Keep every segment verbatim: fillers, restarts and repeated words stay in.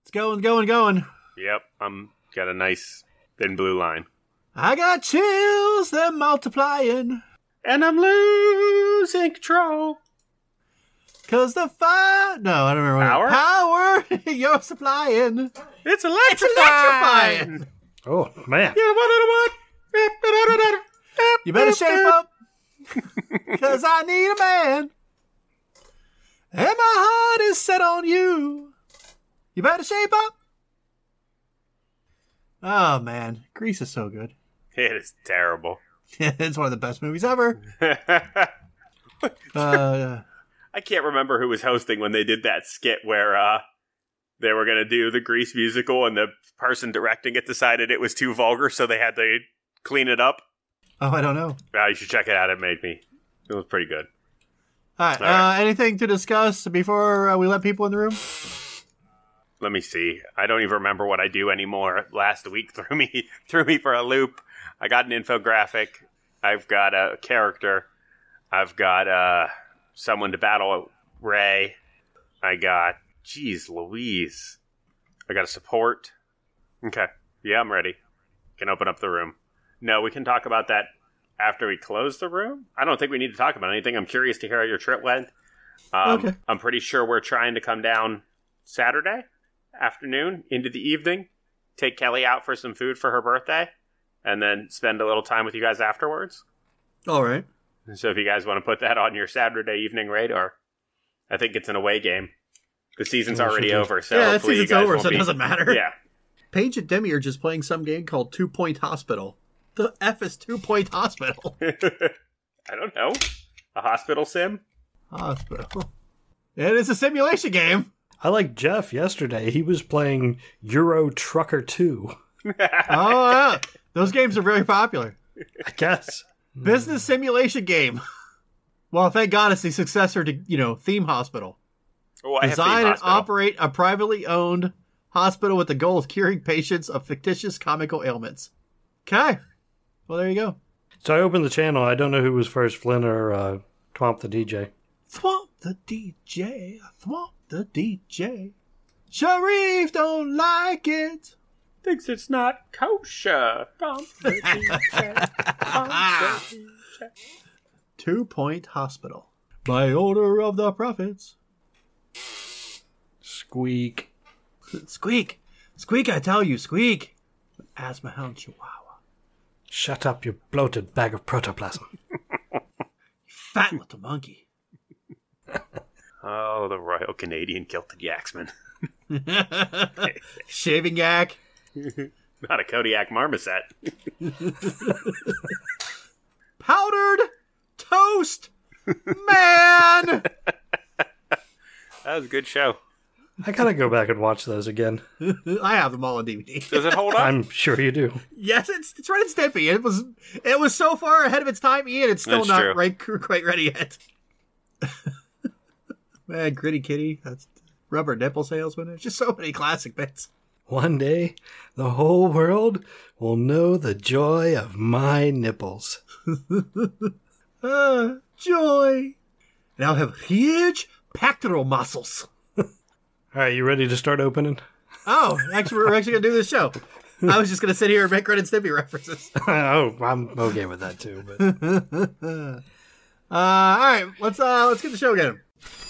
It's going, going, going. Yep, I'm got a nice thin blue line. I got chills, they're multiplying. And I'm losing control. Cause the fire... No, I don't remember. Power? Power you're supplying. It's electrifying. It's electrifying. Oh, man. You better shape up. Cause I need a man. And my heart is set on you. You better shape up. Oh, man. Grease is so good. It is terrible. It's one of the best movies ever. uh, I can't remember who was hosting when they did that skit where uh, they were going to do the Grease musical and the person directing it decided it was too vulgar, so they had to clean it up. Oh, I don't know. Well, you should check it out. It made me. It was pretty good. All right. All right. Uh, anything to discuss before uh, we let people in the room? Let me see. I don't even remember what I do anymore. Last week threw me threw me for a loop. I got an infographic. I've got a character. I've got uh, someone to battle Ray. I got, geez Louise. I got a support. Okay. Yeah, I'm ready. Can open up the room. No, we can talk about that after we close the room. I don't think we need to talk about anything. I'm curious to hear how your trip went. Um, Okay. I'm pretty sure we're trying to come down Saturday afternoon into the evening, take Kelly out for some food for her birthday, and then spend a little time with you guys afterwards. All right. So if you guys want to put that on your Saturday evening radar, I think it's an away game. The season's Yeah, already sure. over, so yeah, the hopefully you season's guys over, won't so it be- doesn't matter. Yeah. Paige and Demi are just playing some game called Two Point Hospital. The F is Two Point Hospital. I don't know. A hospital sim? Hospital. It is a simulation game. I like Jeff yesterday. He was playing Euro Trucker two. Oh, yeah. Those games are very popular. I guess. Business simulation game. Well, thank God it's the successor to, you know, Theme Hospital. Oh, I have Design Theme and Hospital. operate a privately owned hospital with the goal of curing patients of fictitious comical ailments. Okay. Well, there you go. So I opened the channel. I don't know who was first, Flynn or uh, Twomp the D J. Thwomp the D J. Thwomp the D J. Sharif don't like it. Thinks it's not kosher. Bump the D J. Bump the D J. Two Point Hospital. By order of the prophets. Squeak. Squeak. Squeak, I tell you, squeak. Asthma hound chihuahua. Shut up, you bloated bag of protoplasm. Fat little monkey. Oh, the Royal Canadian Kilted Yaxman. Shaving yak. Not a Kodiak Marmoset. Powdered toast. Man. That was a good show. I gotta go back and watch those again. I have them all on D V D. Does it hold up? I'm sure you do. Yes, it's it's Ren and Stimpy. It was it was so far ahead of its time, Ian. It's still That's not true. right, quite ready yet. Man, Gritty Kitty. That's Rubber Nipple Salesman. There's just so many classic bits. One day, the whole world will know the joy of my nipples. Ah, joy. Now I have huge pectoral muscles. All right, you ready to start opening? Oh, actually, we're actually gonna do this show. I was just gonna sit here and make Ren and Stimpy references. Oh, I'm okay with that too. But uh, all right, let's uh, let's get the show going.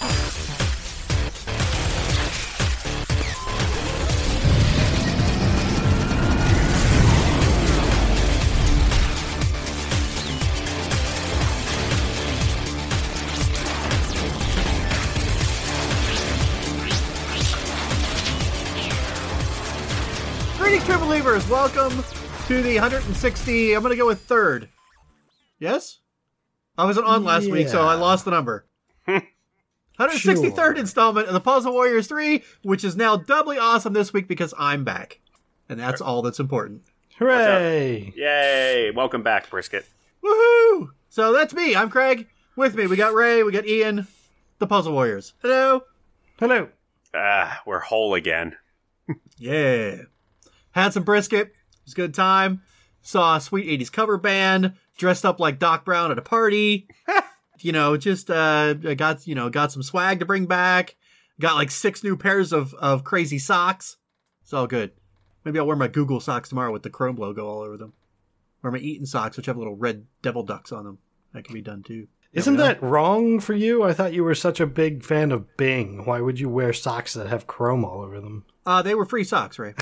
Greetings, true believers. Welcome to the one hundred sixty. I'm going to go with third. Yes? I wasn't on last week, so I Yeah. lost the number. one hundred sixty-third Sure. installment of the Puzzle Warriors three, which is now doubly awesome this week because I'm back. And that's all that's important. hooray! Yay! Welcome back, Brisket. Woohoo! So that's me. I'm Craig. With me, we got Ray, we got Ian, the Puzzle Warriors. Hello. Hello. Ah, we're whole again. Yeah. Had some brisket. It was a good time. Saw a sweet eighties cover band. Dressed up like Doc Brown at a party. You know, just uh, got, you know, got some swag to bring back. Got like six new pairs of, of crazy socks. It's all good. Maybe I'll wear my Google socks tomorrow with the Chrome logo all over them. Or my Eaton socks, which have little red devil ducks on them. That can be done too. Isn't that wrong for you? I thought you were such a big fan of Bing. Why would you wear socks that have chrome all over them? Uh, they were free socks, Ray.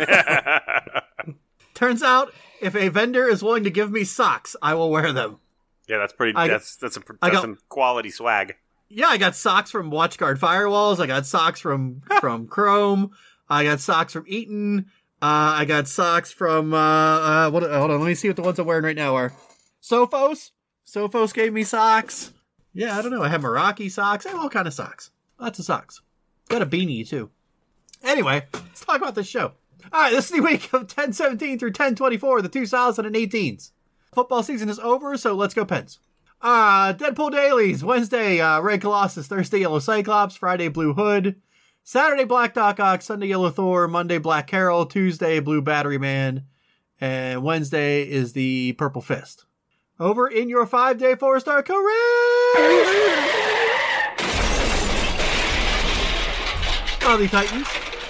Turns out, if a vendor is willing to give me socks, I will wear them. Yeah, that's pretty. I, that's that's a that's got, some quality swag. Yeah, I got socks from WatchGuard Firewalls. I got socks from from Chrome. I got socks from Eaton. Uh, I got socks from. Uh, uh, what? Hold on, let me see what the ones I'm wearing right now are. Sophos. Sophos gave me socks. Yeah, I don't know. I have Meraki socks. I have all kind of socks. Lots of socks. Got a beanie too. Anyway, let's talk about this show. All right, this is the week of ten seventeen through ten twenty-four, the two thousand eighteens. Football season is over, so let's go Pens. Uh, Deadpool Dailies. Wednesday, uh, Red Colossus. Thursday, Yellow Cyclops. Friday, Blue Hood. Saturday, Black Doc Ock. Sunday, Yellow Thor. Monday, Black Carol. Tuesday, Blue Battery Man. And Wednesday is the Purple Fist. Over in your five-day four-star correct! Oh, the Titans.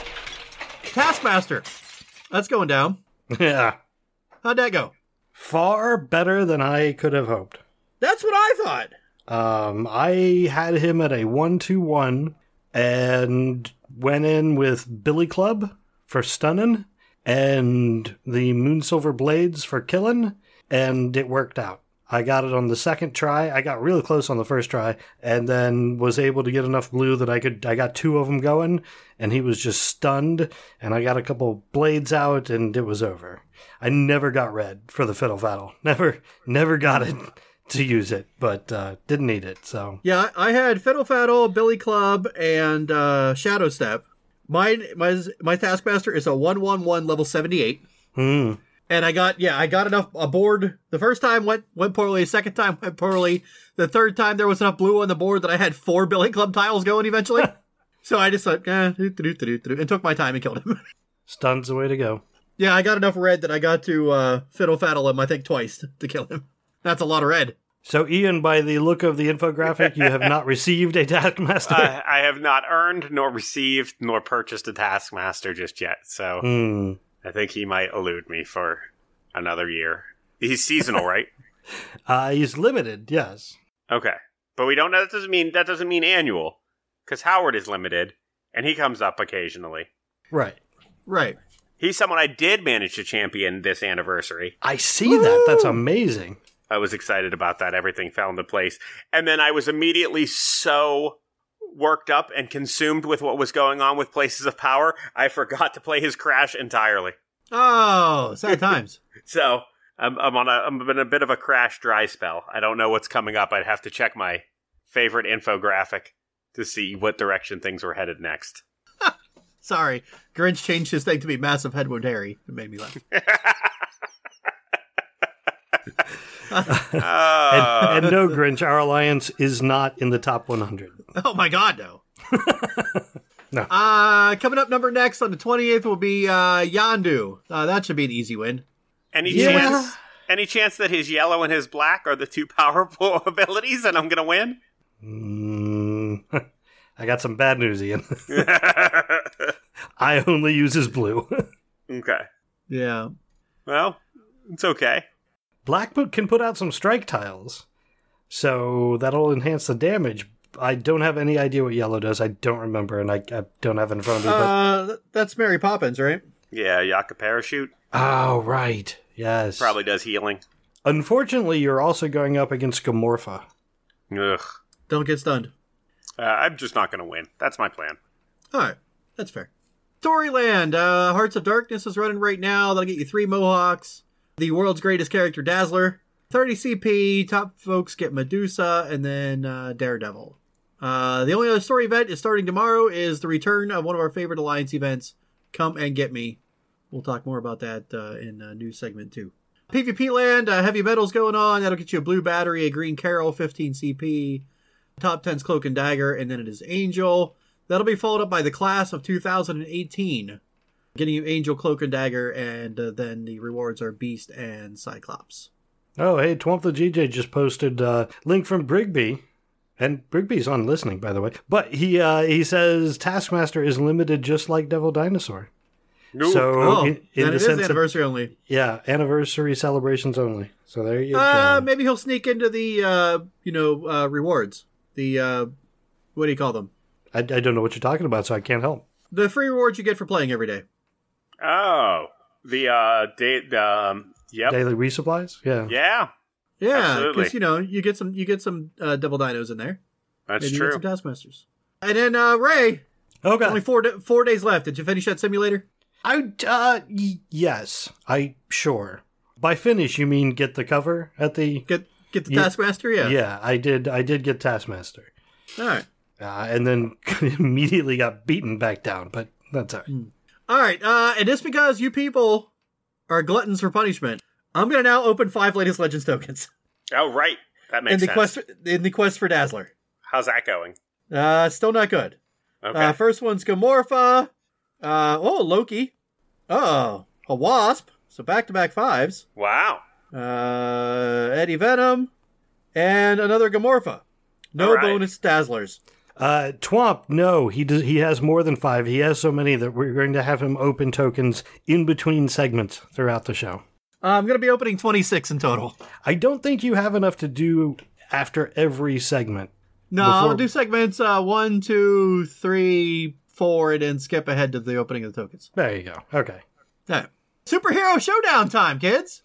Taskmaster. That's going down. Yeah. How'd that go? Far better than I could have hoped. That's what I thought. Um, I had him at a one two one and went in with Billy Club for stunning and the Moonsilver Blades for killing, and it worked out. I got it on the second try. I got really close on the first try, and then was able to get enough blue that I could. I got two of them going, and he was just stunned. And I got a couple blades out, and it was over. I never got red for the Fiddle Faddle. Never, never got it to use it, but uh, didn't need it. So yeah, I had Fiddle Faddle, Billy Club, and uh, Shadow Step. Mine, my my Taskmaster is a one one one level seventy-eight. Hmm. And I got, yeah, I got enough aboard. The first time went went poorly. The second time went poorly. The third time there was enough blue on the board that I had four Billy Club tiles going eventually. So I just like, eh, doo, doo, doo, doo, and took my time and killed him. Stun's the way to go. Yeah, I got enough red that I got to uh, Fiddle Faddle him, I think, twice to kill him. That's a lot of red. So, Ian, by the look of the infographic, you have not received a Taskmaster? Uh, I have not earned, nor received, nor purchased a Taskmaster just yet. So Hmm. I think he might elude me for another year. He's seasonal, right? Uh, he's limited, yes. Okay, but we don't know. That doesn't mean that doesn't mean annual, because Howard is limited, and he comes up occasionally. Right. Right. He's someone I did manage to champion this anniversary. I see that. That's amazing. I was excited about that. Everything fell into place, and then I was immediately so worked up and consumed with what was going on with Places of Power, I forgot to play his Crash entirely. Oh, sad times. So I'm, I'm on a I'm in a bit of a Crash dry spell. I don't know what's coming up. I'd have to check my favorite infographic to see what direction things were headed next. Sorry, Grinch changed his thing to be Massive Headwood Harry. It made me laugh. uh, and, and no, Grinch, our alliance is not in the top one hundred. Oh my God, no. No. Uh, coming up number next on the twentieth will be uh, Yondu. Uh, that should be an easy win. Any Yeah. chance? Any chance that his yellow and his black are the two powerful abilities, and I'm gonna win? Mm, I got some bad news, Ian. I only use his blue. Okay. Yeah. Well, it's okay. Black Book can put out some strike tiles, so that'll enhance the damage. I don't have any idea what yellow does. I don't remember, and I, I don't have it in front of me. But... Uh, th- that's Mary Poppins, right? Yeah, Yaka Parachute Oh, right. Yes. probably does healing. Unfortunately, you're also going up against Gamorpha. Ugh. Don't get stunned. Uh, I'm just not gonna win. That's my plan. All right, that's fair. Storyland, uh, Hearts of Darkness is running right now. That'll get you three Mohawks. The world's greatest character, Dazzler. thirty C P, top folks get Medusa, and then uh, Daredevil. Uh, the only other story event is starting tomorrow is the return of one of our favorite Alliance events, Come and Get Me. We'll talk more about that uh, in uh, news segment two. PvP Land, uh, heavy metals going on. That'll get you a blue battery, a green Carol, fifteen C P. Top ten's Cloak and Dagger, and then it is Angel. That'll be followed up by the class of two thousand eighteen. Getting you Angel, Cloak and Dagger, and uh, then the rewards are Beast and Cyclops. Oh, hey, Twomp the G J just posted a uh, link from Brigby. And Brigby's on listening, by the way. But he uh, he says Taskmaster is limited just like Devil Dinosaur. Ooh. So Oh, in, in then the it is sense anniversary only. of, yeah, anniversary celebrations only. So there you Uh, go. maybe he'll sneak into the, uh, you know, uh, rewards. The, uh, what do you call them? I, I don't know what you're talking about, so I can't help. The free rewards you get for playing every day. Oh, the uh, date. Um, yep. Daily resupplies? Yeah. Yeah, Yeah, Absolutely. because you know you get some you get some uh, double dinos in there. that's Maybe you true. get some taskmasters. And then uh, Ray, Okay. only four da four days left. Did you finish that simulator? I, uh, y- yes. I, sure. By finish, you mean get the cover at the... Get get the Yeah. taskmaster? Yeah. Yeah, I did, I did get Taskmaster. All right. Uh, and then immediately got beaten back down, but that's all right. All right. Uh, and just because you people are gluttons for punishment, I'm gonna now open five latest Legends tokens Oh, right. That in makes the sense. quest in the quest for Dazzler. How's that going? Uh, still not good. Okay. Uh, first one's Gamorpha. Uh, oh, Loki. Oh, a Wasp. So back-to-back fives. wow. Uh, Eddie Venom. And another Gamorpha. No All right. bonus Dazzlers. Uh, Twomp, no, he does, he has more than five. He has so many that we're going to have him open tokens in between segments throughout the show. Uh, I'm going to be opening twenty-six in total. I don't think you have enough to do after every segment. No, Before- I'll do segments uh, one, two, three, four, and then skip ahead to the opening of the tokens. There you go. Okay. All right. Superhero showdown time, kids.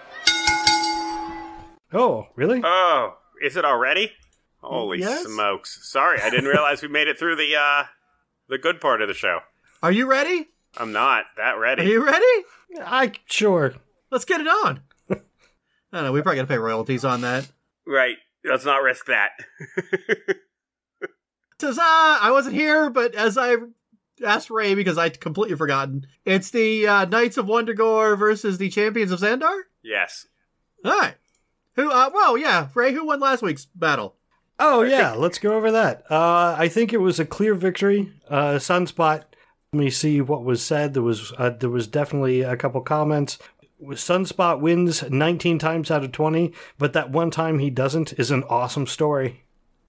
Oh, really? Oh, is it already? Holy Yes. smokes! Sorry, I didn't realize we made it through the uh, the good part of the show. Are you ready? I'm not that Are ready. you ready? I sure. Let's get it on. I don't know. We probably got to pay royalties on that. Right. Let's not risk that. Says, ah, I wasn't here, but as I asked Ray because I'd completely forgotten, it's the uh, Knights of Wundagore versus the Champions of Xandar. Yes. All right. Who? Uh, well, yeah, Ray. Who won last week's battle? Oh, yeah, let's go over that. Uh, I think it was a clear victory. Uh, Sunspot, let me see what was said. There was uh, there was definitely a couple comments. Sunspot wins nineteen times out of twenty, but that one time he doesn't is an awesome story.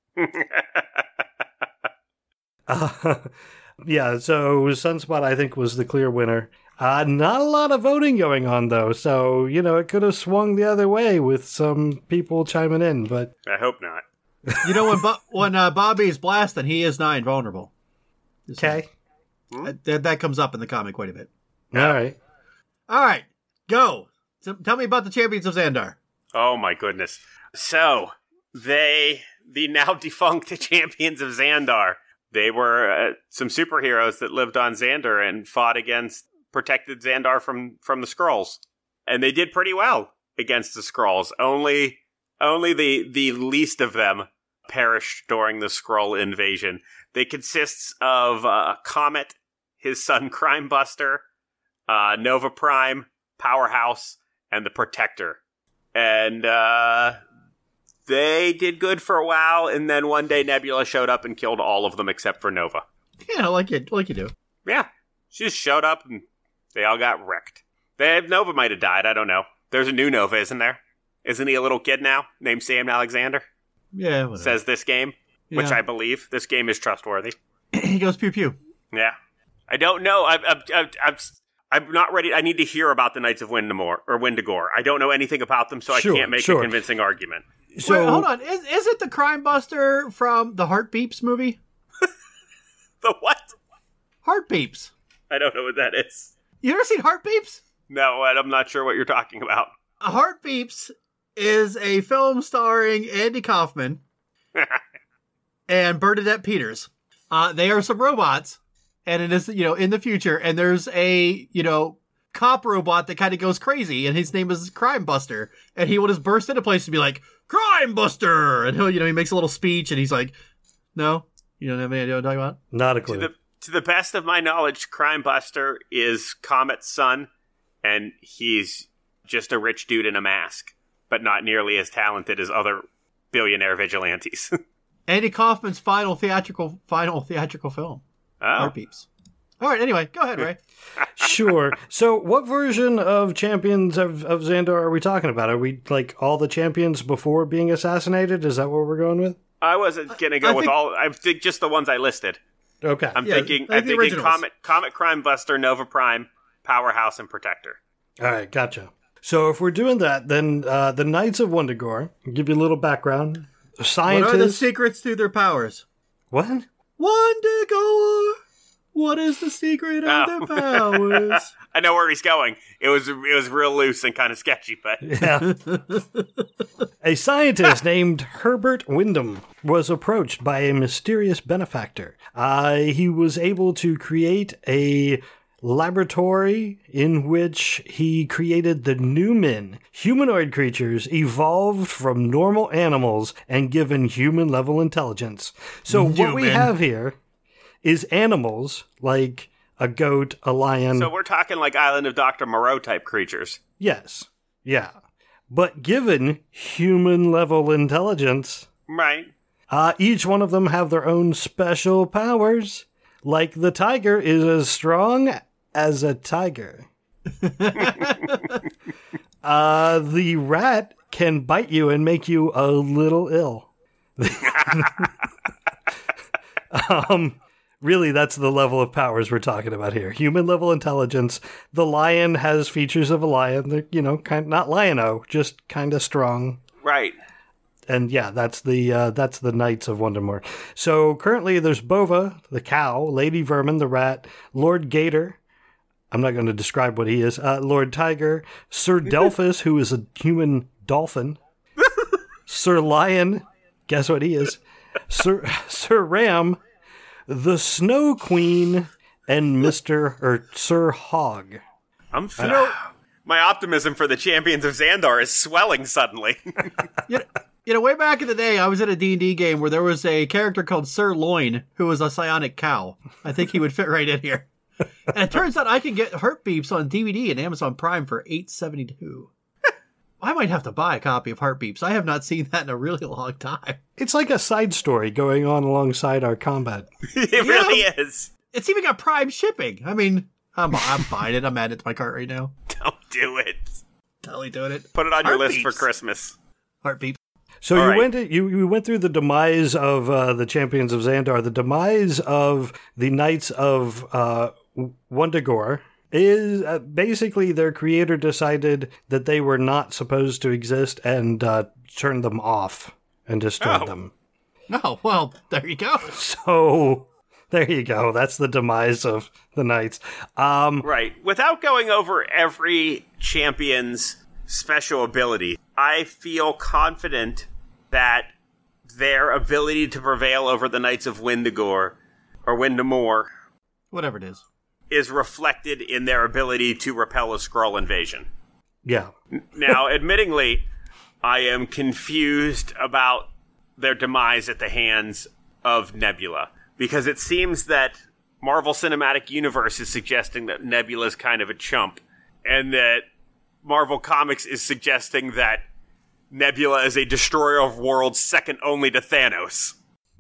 Uh, yeah, so Sunspot, I think, was the clear winner. Uh, not a lot of voting going on, though, so, you know, it could have swung the other way with some people chiming in, but... I hope not. You know, when Bo- when uh, Bobby's blasting, he is not invulnerable. Just saying. Okay. Uh, that, that comes up in the comic quite a bit. All right. All right, go. So, tell me about the Champions of Xandar. Oh my goodness. So, they, the now defunct champions of Xandar, they were uh, some superheroes that lived on Xandar and fought against, protected Xandar from, from the Skrulls. And they did pretty well against the Skrulls. Only, only the, the least of them perished during the Skrull invasion. They consists of uh, Comet, his son Crimebuster, uh, Nova Prime, Powerhouse, and the Protector. And uh, they did good for a while, and then one day Nebula showed up and killed all of them except for Nova. Yeah, like you, like you do. Yeah, she just showed up and they all got wrecked. They, Nova might have died, I don't know. There's a new Nova, isn't there? Isn't he a little kid now, named Sam Alexander? Yeah, whatever. Says this game, which Yeah. I believe. This game is trustworthy. He goes pew pew. Yeah. I don't know. I'm, I'm, I'm, I'm, I'm not ready. I need to hear about the Knights of Windamore or Windagore. I don't know anything about them, so Sure, I can't make sure. a convincing argument. So, Wait, hold on. Is, is it the Crime Buster from the Heart Beeps movie? The what? Heart Beeps. I don't know what that is. You ever seen Heart Beeps? No, I'm not sure what you're talking about. Heart Beeps is a film starring Andy Kaufman and Bernadette Peters. Uh, they are some robots, and it is, you know, in the future, and there's a, you know, cop robot that kind of goes crazy, and his name is Crime Buster, and he will just burst into place and be like, Crime Buster! And he'll, you know, he makes a little speech, and he's like, no, you don't have any idea what I'm talking about? not a To clue. the to the best of my knowledge, Crime Buster is Comet's son, and he's just a rich dude in a mask, but not nearly as talented as other billionaire vigilantes. Andy Kaufman's final theatrical, final theatrical film. Oh, Heart Beeps. All right, anyway, go ahead, Ray. Sure. So, what version of Champions of, of Xandar are we talking about? Are we like all the champions before being assassinated? Is that what we're going with? I wasn't gonna go I with think- all. I think just the ones I listed. Okay. I'm Yeah, thinking. like I'm the thinking originals. Comet, Comet, Crime Buster, Nova Prime, powerhouse, and protector. All right, gotcha. So if we're doing that, then uh, the Knights of Wundagore, I'll give you a little background. Scientists. What are the secrets to their powers? What? Wundagore! What is the secret of Oh. their powers? I know where he's going. It was it was real loose and kind of sketchy, but Yeah. A scientist named Herbert Wyndham was approached by a mysterious benefactor. Uh, he was able to create a laboratory in which he created the Newmen, humanoid creatures evolved from normal animals and given human-level intelligence. So what we Newmen. have here is animals like a goat, a lion. so we're talking like Island of Doctor Moreau type creatures. Yes. Yeah. But given human-level intelligence, Right. uh, each one of them have their own special powers. Like the tiger is as strong as a tiger. uh, the rat can bite you and make you a little ill. um, really, that's the level of powers we're talking about here. Human level intelligence. The lion has features of a lion. They're, you know, kind not lion-o, just kind of strong. Right. And yeah, that's the uh, that's the Knights of Wundagore. So currently, there's Bova, the cow, Lady Vermin, the rat, Lord Gator. I'm not going to describe what he is. Uh, Lord Tiger, Sir Delphus, who is a human dolphin, Sir Lion. Guess what he is? Sir Sir Ram, the Snow Queen, and Mister or Sir Hog. I'm f- my optimism for the champions of Xandar is swelling suddenly. You know, you know, way back in the day, I was at a D and D game where there was a character called Sir Loin, who was a psionic cow. I think he would fit right in here. And it turns out I can get Heart Beeps on D V D and Amazon Prime for eight seventy-two. I might have to buy a copy of Heart Beeps. I have not seen that in a really long time. It's like a side story going on alongside our combat. It really is. It's even got Prime shipping. I mean, I'm, I'm buying it. I'm adding it to my cart right now. Don't do it. Totally doing it. Put it on your Heart list for Beeps. Christmas. Heart Beeps. So All you right. went you you went through the demise of uh, the champions of Xandar. The demise of the Knights of uh, Wundagore is uh, basically their creator decided that they were not supposed to exist and uh, turned them off and destroyed Oh. them. Oh, well, there you go. So there you go. That's the demise of the Knights. Um, Right. Without going over every champion's special ability, I feel confident that their ability to prevail over the Knights of Windagore, or Windamore, Whatever it is. is reflected in their ability to repel a Skrull invasion. yeah. Now, admittingly, I am confused about their demise at the hands of Nebula, because it seems that Marvel Cinematic Universe is suggesting that Nebula's kind of a chump, and that Marvel Comics is suggesting that Nebula is a destroyer of worlds second only to Thanos.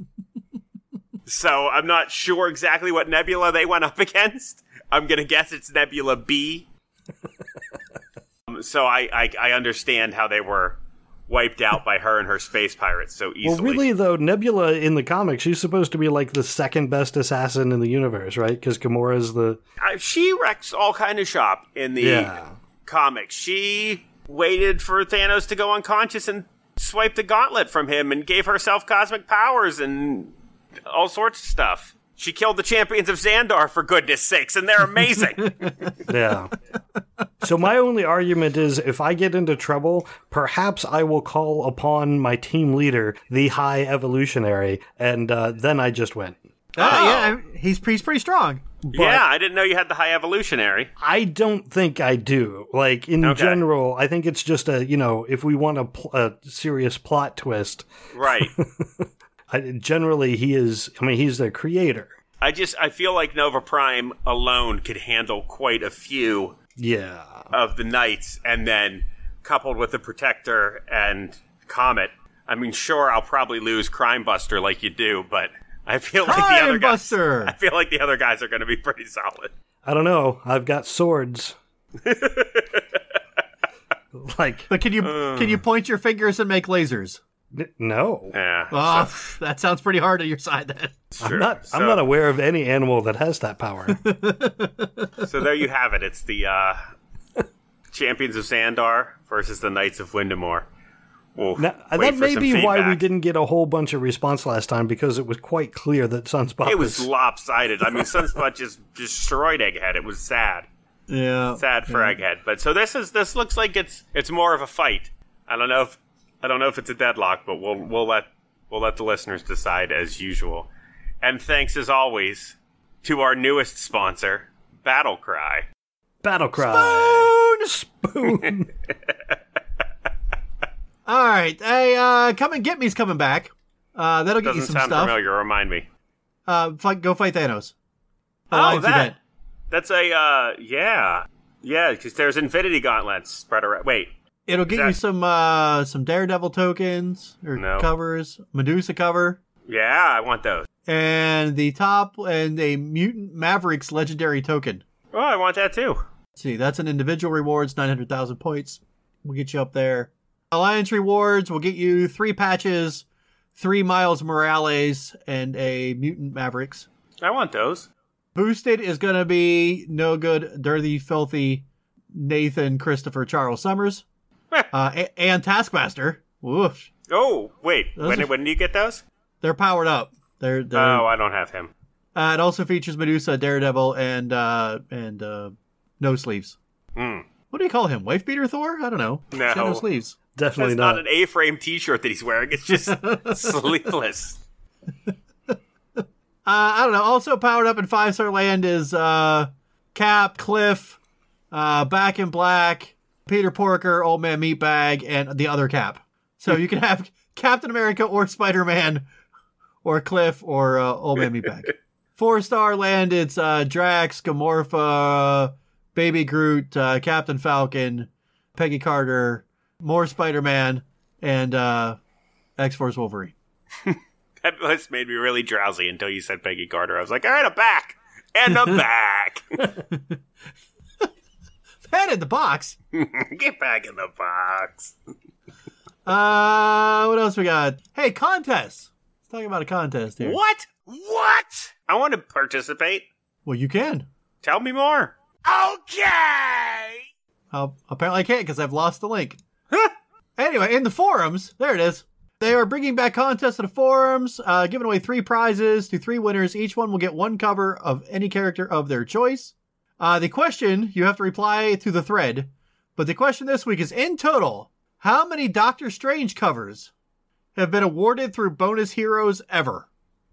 So I'm not sure exactly what Nebula they went up against. I'm going to guess it's Nebula B. Um, so I, I I understand how they were wiped out by her and her space pirates so easily. Well, really, though, Nebula in the comics, she's supposed to be like the second best assassin in the universe, right? Because Gamora's the... Uh, she wrecks all kind of shop in the Yeah. comics. She waited for Thanos to go unconscious and swiped the gauntlet from him and gave herself cosmic powers and all sorts of stuff. She killed the champions of Xandar, for goodness sakes, and they're amazing. Yeah. So my only argument is if I get into trouble, perhaps I will call upon my team leader, the High Evolutionary, and uh, then I just win. Uh, Oh. yeah, he's, he's pretty strong. But yeah, I didn't know you had the High Evolutionary. I don't think I do. Like, in Okay. general, I think it's just a, you know, if we want a, pl- a serious plot twist, Right. I, generally he is, I mean, he's the creator. I just, I feel like Nova Prime alone could handle quite a few Yeah. of the Knights, and then coupled with the Protector and Comet. I mean, sure, I'll probably lose Crime Buster like you do, but I feel like the Crime other guys, Buster! I feel like the other guys are going to be pretty solid. I don't know. I've got swords. Like, But can you can you point your fingers and make lasers? N- No. Yeah. Oh, so- that sounds pretty hard on your side then. sure. I'm not So, I'm not aware of any animal that has that power. so there you have it. It's the uh, Champions of Xandar versus the Knights of Windemore. We'll Now, wait that for may some be why we feedback. didn't get a whole bunch of response last time, because it was quite clear that Sunspot It was lopsided. I mean, Sunspot just destroyed Egghead. It was sad. Yeah. Sad for yeah. Egghead. But so this is this looks like it's it's more of a fight. I don't know if I don't know if it's a deadlock, but we'll we'll let we'll let the listeners decide as usual. And thanks as always to our newest sponsor, Battlecry. Battle Cry. Spoon! Spoon. All right. Hey, uh, Come and Get Me's coming back. Uh, that'll get Doesn't you some sound stuff. familiar. Remind me. Uh, fight, go fight Thanos. Oh, Alliance that. event. That's a uh, yeah, yeah. Because there's Infinity Gauntlets spread around. Wait, It'll get that- you some uh, some Daredevil tokens or No. covers, Medusa cover, yeah, I want those. and the top and a Mutant Mavericks legendary token. Oh, I want that too. Let's see, that's an individual rewards, nine hundred thousand points. We'll get you up there. Alliance rewards will get you three patches, three Miles Morales, and a Mutant Mavericks. I want those. Boosted is going to be No Good, Dirty, Filthy, Nathan, Christopher, Charles Summers, Heh. uh, a- and Taskmaster. Woof. Oh, wait. Those When are- when do you get those? They're powered up. They're, they're Oh, I don't have him. uh, it also features Medusa, Daredevil, and uh, and uh, No Sleeves. Hmm. What do you call him? Wife beater Thor? I don't know. He's got No. no sleeves. Definitely That's not. not. an A-frame T-shirt that he's wearing. It's just sleeveless. Uh, I don't know. Also powered up in Five Star Land is uh, Cap, Cliff, uh, Back in Black, Peter Porker, Old Man Meatbag, and the other Cap. So you can have Captain America or Spider-Man or Cliff or uh, Old Man Meatbag. Four Star Land, it's uh, Drax, Gamorpha, Baby Groot, uh, Captain Falcon, Peggy Carter, more Spider-Man, and uh, X-Force Wolverine. That list made me really drowsy until you said Peggy Carter. I was like, all right, I'm back. And I'm back. Head in the box. Get back in the box. Uh, what else we got? Hey, contests. Let's talk about a contest here. What? What? I want to participate. Well, you can. Tell me more. Okay. Uh, apparently I can't because I've lost the link. Anyway, in the forums, there it is. They are bringing back contests to the forums, uh, giving away three prizes to three winners. Each one will get one cover of any character of their choice. Uh, the question, you have to reply to the thread, but the question this week is, in total, how many Doctor Strange covers have been awarded through bonus heroes ever?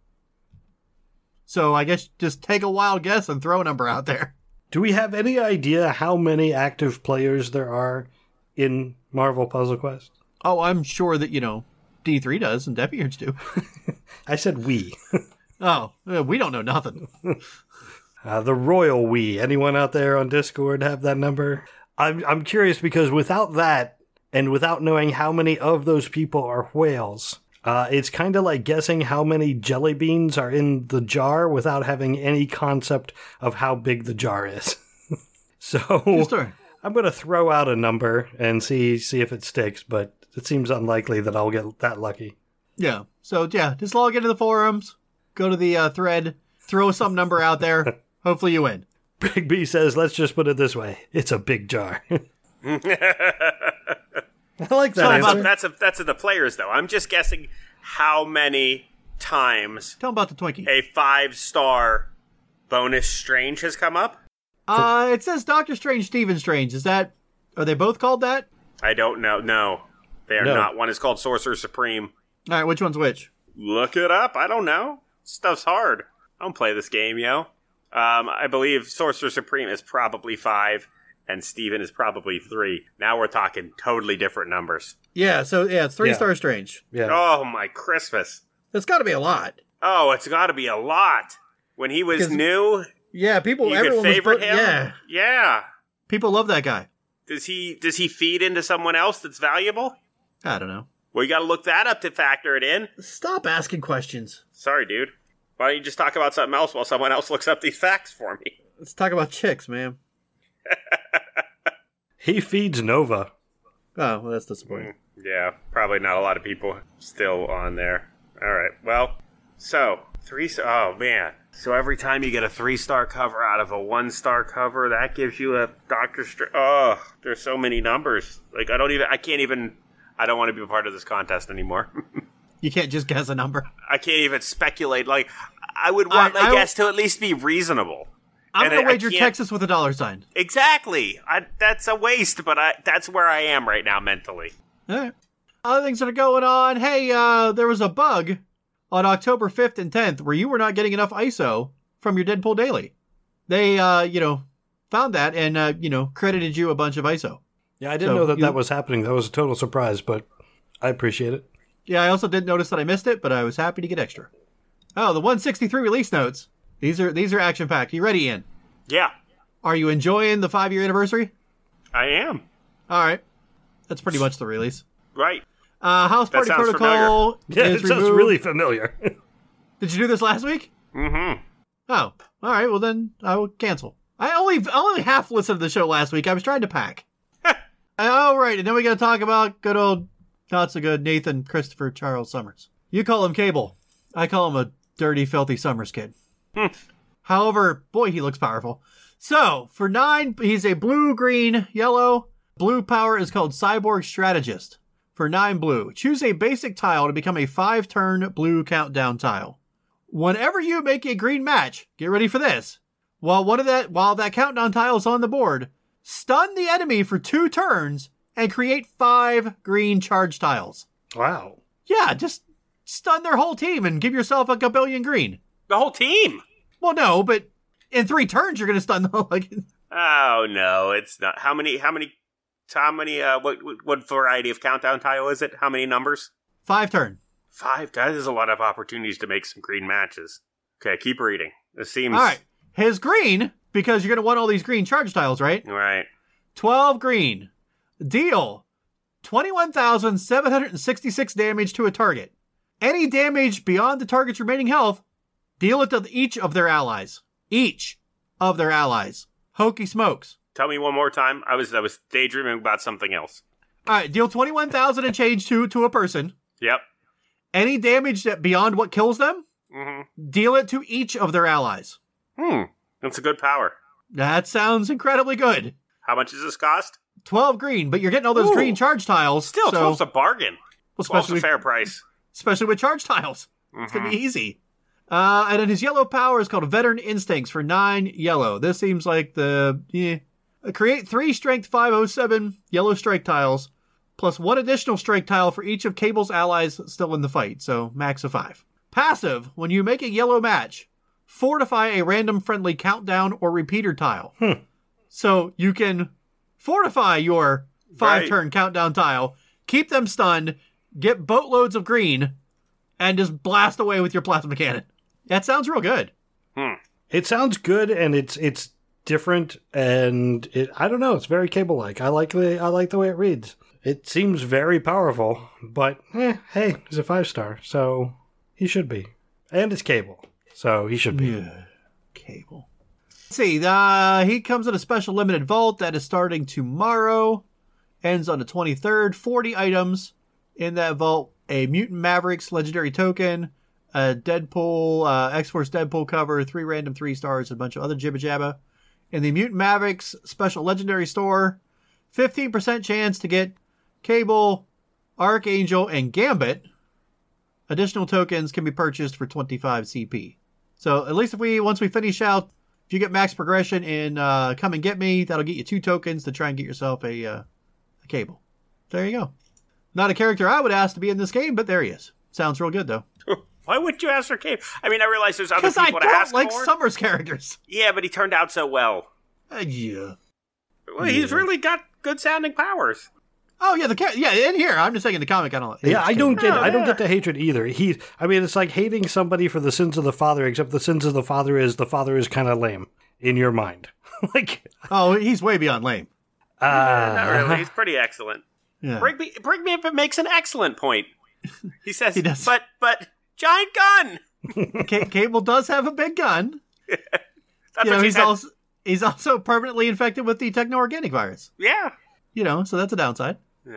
So I guess just take a wild guess and throw a number out there. Do we have any idea how many active players there are in Marvel Puzzle Quest? Oh, I'm sure that, you know, D three does and Deputy do. I said we. Oh, uh, we don't know nothing. Uh, the royal we. Anyone out there on Discord have that number? I'm I'm curious because without that, and without knowing how many of those people are whales, uh, it's kind of like guessing how many jelly beans are in the jar without having any concept of how big the jar is. So True story. I'm going to throw out a number and see see if it sticks, but it seems unlikely that I'll get that lucky. Yeah. So, yeah, just log into the forums, go to the uh, thread, throw some number out there. Hopefully you win. Big B says, let's just put it this way. It's a big jar. I like that So answer. about, that's a, that's of the players, though. I'm just guessing how many times Tell them about the Twinkie. a five-star bonus Strange has come up. Uh, it says Doctor Strange, Stephen Strange. Is that, are they both called that? I don't know. No, they are No. not. One is called Sorcerer Supreme. All right, which one's which? Look it up. I don't know. Stuff's hard. I don't play this game, yo. Um, I believe Sorcerer Supreme is probably five, and Steven is probably three. Now we're talking totally different numbers. Yeah, so, yeah, it's three Yeah. star Strange. Yeah. Oh, my Christmas. That's got to be a lot. Oh, it's got to be a lot. When he was 'Cause new, Yeah, people, you could everyone was favorite put- him? Yeah, Yeah. people love that guy. Does he does he feed into someone else that's valuable? I don't know. Well, you got to look that up to factor it in. Stop asking questions. Sorry, dude. Why don't you just talk about something else while someone else looks up these facts for me? Let's talk about chicks, man. He feeds Nova. Oh, well, that's disappointing. Yeah, probably not a lot of people still on there. All right, well, so three. Oh man, so every time you get a three-star cover out of a one-star cover, that gives you a Doctor Strange. Oh, there's so many numbers. Like I don't even. I can't even. I don't want to be a part of this contest anymore. You can't just guess a number. I can't even speculate. Like I would want I, my I, guess to at least be reasonable. I'm going to I, wager I Texas with a dollar sign. Exactly. I, that's a waste, but I, that's where I am right now mentally. All right. Other things that are going on. Hey, uh, there was a bug on October fifth and tenth where you were not getting enough I S O from your Deadpool Daily. They, uh, you know, found that and, uh, you know, credited you a bunch of I S O. Yeah, I didn't So know that you- that was happening. That was a total surprise, but I appreciate it. Yeah, I also didn't notice that I missed it, but I was happy to get extra. Oh, the one sixty-three release notes. These are these are action packed. You ready, Ian? Yeah, Are you enjoying the five year anniversary? I am. All right, that's pretty much the release. Right. Uh, House Party sounds Protocol Yeah, is it sounds removed. really familiar. Did you do this last week? Mm-hmm. Oh, all right. Well, then I will cancel. I only I only half listened to the show last week. I was trying to pack. All right, and then we got to talk about good old, not so good Nathan Christopher Charles Summers. You call him Cable. I call him a dirty, filthy Summers kid. However, boy, he looks powerful. So for nine, he's a blue, green, yellow. Blue power is called Cyborg Strategist. For nine blue, choose a basic tile to become a five-turn blue countdown tile. Whenever you make a green match, get ready for this. While one of that, while that countdown tile is on the board, stun the enemy for two turns and create five green charge tiles. Wow. Yeah, just stun their whole team and give yourself like a billion green. The whole team. Well, no, but in three turns you're going to stun the like. Oh no, it's not. How many? How many? How many? Uh, what what variety of countdown tile is it? How many numbers? Five turn. Five. That is a lot of opportunities to make some green matches. Okay, keep reading. This seems All right, his green, because you're going to want all these green charge tiles, right? Right. twelve green. Deal twenty-one thousand seven hundred sixty-six damage to a target. Any damage beyond the target's remaining health, deal it to each of their allies. Each of their allies. Hokey smokes. Tell me one more time. I was I was daydreaming about something else. All right, deal twenty-one thousand and change to, to a person. Yep. Any damage that beyond what kills them, Mm-hmm. deal it to each of their allies. Hmm. That's a good power. That sounds incredibly good. How much does this cost? twelve green, but you're getting all those Ooh. green charge tiles. Still, so, twelve's a bargain. well, twelve's especially, a fair price. especially with charge tiles. It's going to Mhm. be easy. Uh, and then his yellow power is called Veteran Instincts for nine yellow. This seems like the... Yeah. Create three Strength five oh seven yellow strike tiles, plus one additional strike tile for each of Cable's allies still in the fight, so max of five. Passive, when you make a yellow match, fortify a random friendly countdown or repeater tile. Hmm. So you can fortify your five-turn countdown tile, keep them stunned, get boatloads of green, and just blast away with your plasma cannon. That sounds real good. Hmm. It sounds good, and it's it's different, and it I don't know. It's very Cable-like. I like the I like the way it reads. It seems very powerful, but eh, hey, he's a five star, so he should be, and it's Cable, so he should be. Yeah. Cable. Let's see. Uh, he comes in a special limited vault that is starting tomorrow. Ends on the twenty-third. forty items in that vault. A Mutant Mavericks legendary token. A Deadpool, uh, X-Force Deadpool cover. Three random three stars. And a bunch of other jibba jabba. In the Mutant Mavericks special legendary store. fifteen percent chance to get Cable, Archangel, and Gambit. Additional tokens can be purchased for twenty-five C P. So at least if we, once we finish out, if you get max progression in uh, Come and Get Me, that'll get you two tokens to try and get yourself a, uh, a Cable. There you go. Not a character I would ask to be in this game, but there he is. Sounds real good, though. Why wouldn't you ask for Cable? I mean, I realize there's other Because I people to don't ask like for. Summers characters. Yeah, but he turned out so well. Uh, yeah. Well, he's Yeah. really got good sounding powers. Oh, yeah, the char- yeah, in here. I'm just saying in the comic, I don't like Yeah, I don't get Oh, I don't yeah. get the hatred either. He, I mean, it's like hating somebody for the sins of the father, except the sins of the father is the father is kind of lame in your mind. like, Oh, he's way beyond lame. uh, Not really. He's pretty excellent. Yeah. Bring me, bring me if it makes an excellent point. He says, He does. but, but, giant gun. C- Cable does have a big gun. That's You what know, she he's said. also he's also permanently infected with the techno-organic virus. Yeah. You know, so that's a downside. Yeah.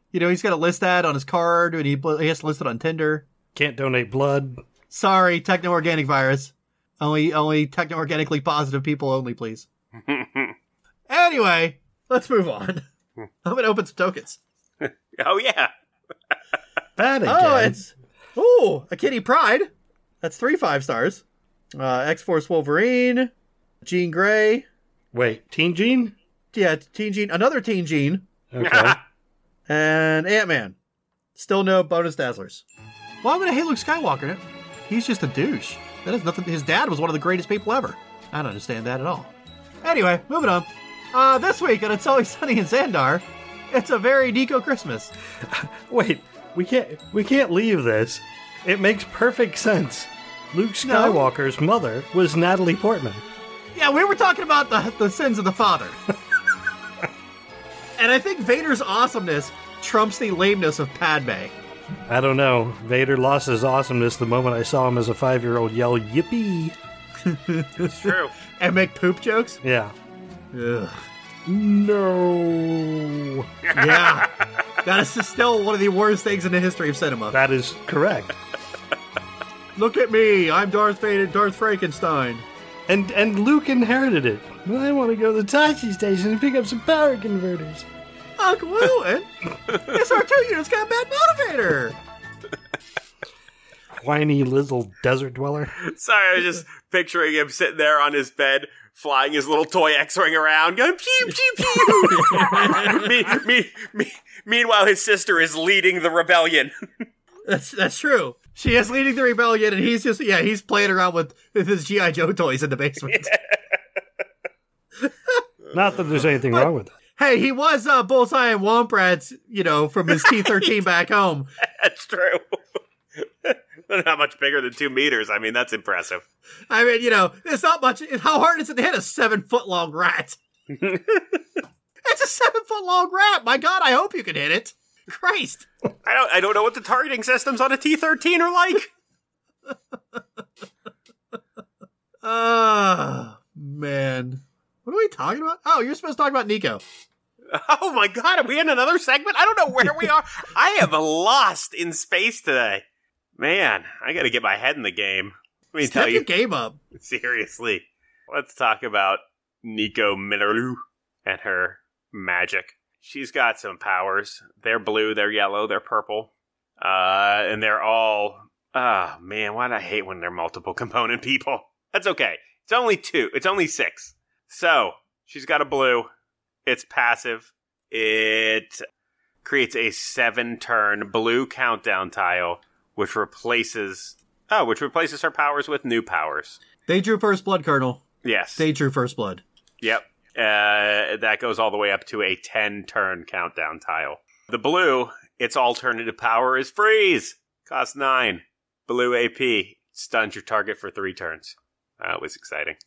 You know, he's got to list that on his card, and he, he has to list it on Tinder. Can't donate blood. Sorry, techno-organic virus. Only, only techno-organically positive people only, please. Anyway, let's move on. I'm going to open some tokens. Oh, yeah. That again. Oh, it's... Ooh, a Kitty Pryde. That's three five stars. Uh, X-Force Wolverine. Jean Grey. Wait, Teen Jean? Yeah, Teen Jean. Another Teen Jean. Okay. And Ant-Man. Still no bonus dazzlers. Why would I hate Luke Skywalker? He's just a douche. That is nothing. His dad was one of the greatest people ever. I don't understand that at all. Anyway, moving on. Uh, this week on It's Always Sunny in Xandar, it's a very Nico Christmas. Wait, we can't we can't leave this. It makes perfect sense. Luke Skywalker's no. mother was Natalie Portman. Yeah, we were talking about the the sins of the father. And I think Vader's awesomeness trumps the lameness of Padme. I don't know. Vader lost his awesomeness the moment I saw him as a five-year-old yell, yippee. It's true. And make poop jokes? Yeah. Ugh. No. Yeah. That is still one of the worst things in the history of cinema. That is correct. Look at me. I'm Darth Vader, Darth Frankenstein. And and Luke inherited it. Well, I want to go to the taxi station and pick up some power converters. Uncle Owen, this R two unit's got a bad motivator. Whiny little desert dweller. Sorry, I was just picturing him sitting there on his bed, flying his little toy X-Wing around, going pew, pew, pew. me, me, me, meanwhile, his sister is leading the rebellion. That's that's true. She is leading the rebellion, and he's just, yeah, he's playing around with, with his G I. Joe toys in the basement. Yeah. Not that there's anything but, wrong with it. Hey, he was uh, Bullseye and Womp Rats, you know, from his T thirteen back home. That's true. They're not much bigger than two meters. I mean, that's impressive. I mean, you know, it's not much. How hard is it to hit a seven-foot-long rat? It's a seven-foot-long rat. My God, I hope you can hit it. Christ. I don't I don't know what the targeting systems on a T thirteen are like. Ah, uh, man. What are we talking about? Oh, you're supposed to talk about Nico. Oh my God, are we in another segment? I don't know where we are. I am lost in space today. Man, I gotta get my head in the game. Let me Step tell you. your game up. Seriously. Let's talk about Nico Minoru and her magic. She's got some powers. They're blue, they're yellow, they're purple. Uh, and they're all... Oh, man, why do I hate when they're multiple component people? That's okay. It's only two. It's only six. So, she's got a blue. It's passive. It creates a seven-turn blue countdown tile, which replaces... Oh, which replaces her powers with new powers. They drew first blood, Colonel. Yes. They drew first blood. Yep. Uh, that goes all the way up to a ten-turn countdown tile. The blue, its alternative power is freeze. Costs nine. Blue A P. Stuns your target for three turns. That was exciting.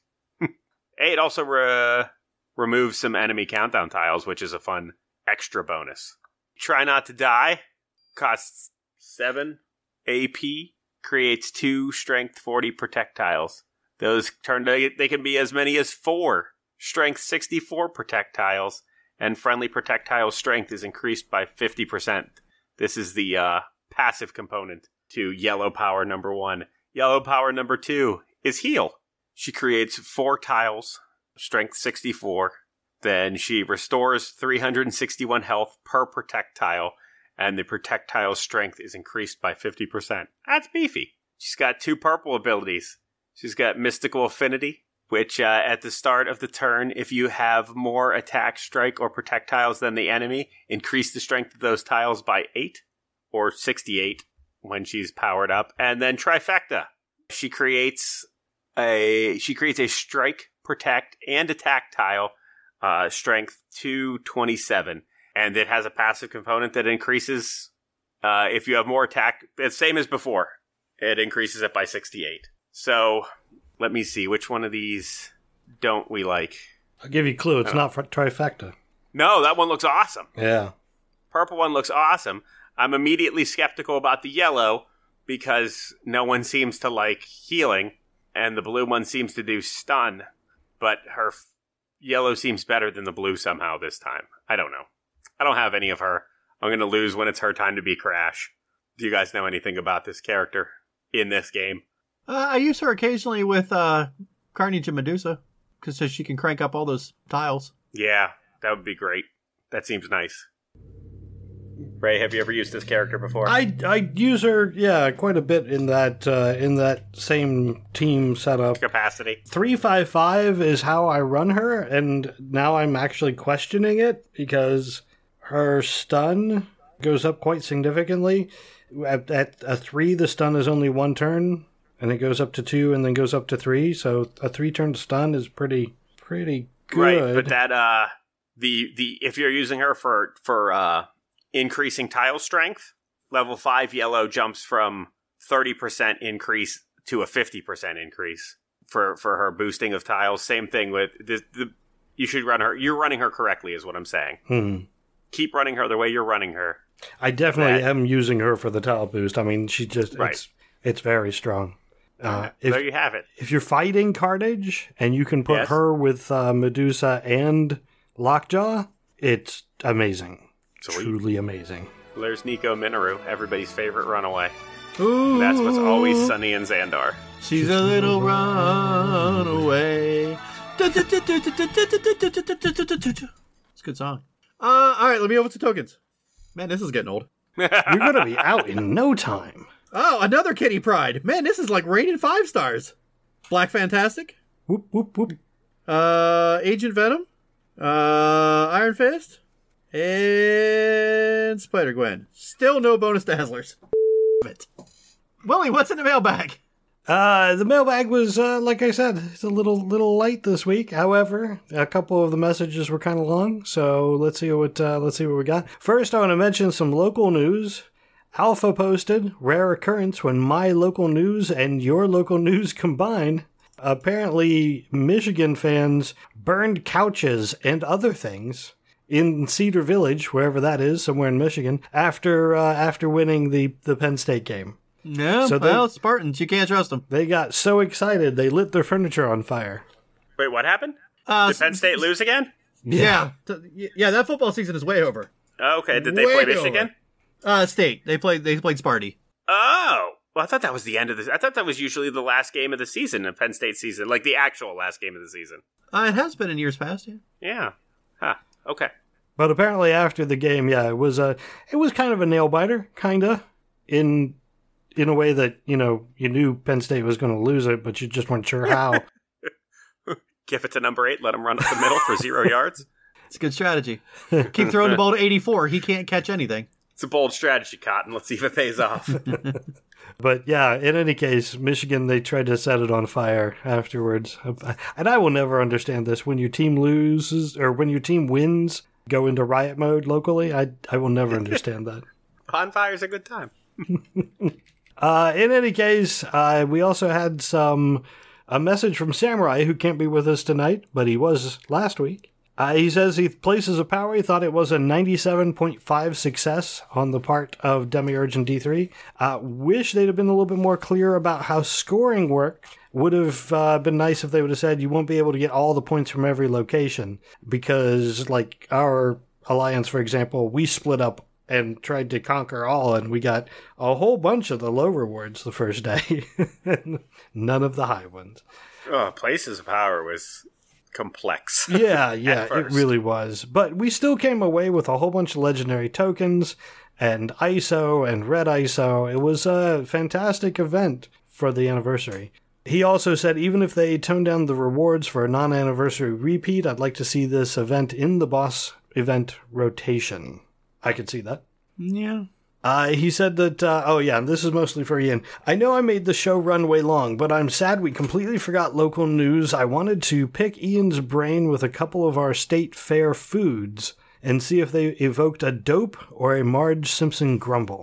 It also re- removes some enemy countdown tiles, which is a fun extra bonus. Try Not to Die. Costs seven A P. Creates two strength forty projectiles. Those turn to, they can be as many as four strength sixty-four projectiles, and friendly projectile strength is increased by fifty percent. This is the uh, passive component to yellow power number one. Yellow power number two is heal. She creates four tiles, strength sixty-four. Then she restores three hundred sixty-one health per projectile, and the projectile strength is increased by fifty percent. That's beefy. She's got two purple abilities. She's got Mystical Affinity, which uh, at the start of the turn, if you have more attack, strike, or projectiles than the enemy, increase the strength of those tiles by eight, or sixty-eight when she's powered up. And then Trifecta. She creates a she creates a strike, protect, and attack tile, uh, strength two twenty-seven. And it has a passive component that increases, uh, if you have more attack, it's same as before. It increases it by sixty-eight. So, let me see, which one of these don't we like? I'll give you a clue, it's not for Trifecta. No, that one looks awesome. Yeah. Purple one looks awesome. I'm immediately skeptical about the yellow, because no one seems to like healing, and the blue one seems to do stun, but her f- yellow seems better than the blue somehow this time. I don't know. I don't have any of her I'm going to lose when it's her time to be Crash. Do you guys know anything about this character in this game? Uh, I use her occasionally with uh, Carnage and Medusa, because so she can crank up all those tiles. Yeah, that would be great. That seems nice. Ray, have you ever used this character before? I I use her, yeah, quite a bit in that uh, in that same team setup. Capacity. three five five is how I run her, and now I'm actually questioning it because her stun goes up quite significantly. At, at a three, the stun is only one turn, and it goes up to two, and then goes up to three. So a three-turn stun is pretty pretty good. Right, but that uh, the the if you're using her for for uh. increasing tile strength, level five yellow jumps from thirty percent increase to a fifty percent increase for, for her boosting of tiles. Same thing with the, the you should run her. You're running her correctly is what I'm saying. Hmm. Keep running her the way you're running her. I definitely That- am using her for the tile boost. I mean, she just, Right. it's, it's very strong. Uh, if, there you have it. if you're fighting Carnage and you can put Yes. her with uh, Medusa and Lockjaw, it's amazing. Sweet. Truly amazing. There's Nico Minoru, everybody's favorite runaway. Ooh, That's what's always sunny in Xandar. She's a little runaway. It's a good song. Uh, all right, let me over to tokens. Man, this is getting old. You're going to be out in no time. Oh, another Kitty Pride. Man, this is like raining five stars. Black Fantastic. Whoop, whoop, whoop. Uh, Agent Venom. Uh, Iron Fist. And Spider-Gwen. Still no bonus dazzlers. It. Willie, what's in the mailbag? Uh, the mailbag was, uh, like I said, it's a little little light this week. However, a couple of the messages were kind of long, so let's see what uh, let's see what we got. First, I want to mention some local news. Alpha posted, rare occurrence when my local news and your local news combine. Apparently, Michigan fans burned couches and other things in Cedar Village, wherever that is, somewhere in Michigan, after uh, after winning the, the Penn State game. No, So they- well, Spartans, you can't trust them. They got so excited they lit their furniture on fire. Wait, what happened? Uh, Did Penn State lose again? Yeah. Th- yeah, that football season is way over. Oh, okay, did they Way play Michigan? over. Uh, State. They played. They played Sparty. Oh, well, I thought that was the end of this. I thought that was usually the last game of the season, the Penn State season, like the actual last game of the season. Uh, it has been in years past. Yeah. Yeah. Huh. Okay. But apparently after the game, yeah, it was a it was kind of a nail biter, kinda, in in a way that, you know, you knew Penn State was going to lose it, but you just weren't sure how. Give it to number eight. Let him run up the middle for zero yards. It's a good strategy. Keep throwing the ball to eighty-four. He can't catch anything. It's a bold strategy, Cotton. Let's see if it pays off. But yeah, in any case, Michigan, they tried to set it on fire afterwards. And I will never understand this. When your team loses, or when your team wins, go into riot mode locally, I, I will never understand that. Bonfire's a good time. Uh, in any case, uh, we also had some a message from Samurai, who can't be with us tonight, but he was last week. Uh, he says he places a power. He thought it was a ninety-seven point five success on the part of Demiurge and D three. Uh, wish they'd have been a little bit more clear about how scoring worked. Would have uh, been nice if they would have said you won't be able to get all the points from every location, because like our alliance, for example, we split up and tried to conquer all, and we got a whole bunch of the low rewards the first day. None of the high ones. Oh, Places of Power was complex. Yeah, yeah, it first. really was. But we still came away with a whole bunch of legendary tokens and I S O and red I S O. It was a fantastic event for the anniversary. He also said even if they tone down the rewards for a non-anniversary repeat, I'd like to see this event in the boss event rotation. I could see that. Yeah. Uh, he said that, uh, oh yeah, this is mostly for Ian. I know I made the show run way long, but I'm sad we completely forgot local news. I wanted to pick Ian's brain with a couple of our state fair foods and see if they evoked a dope or a Marge Simpson grumble.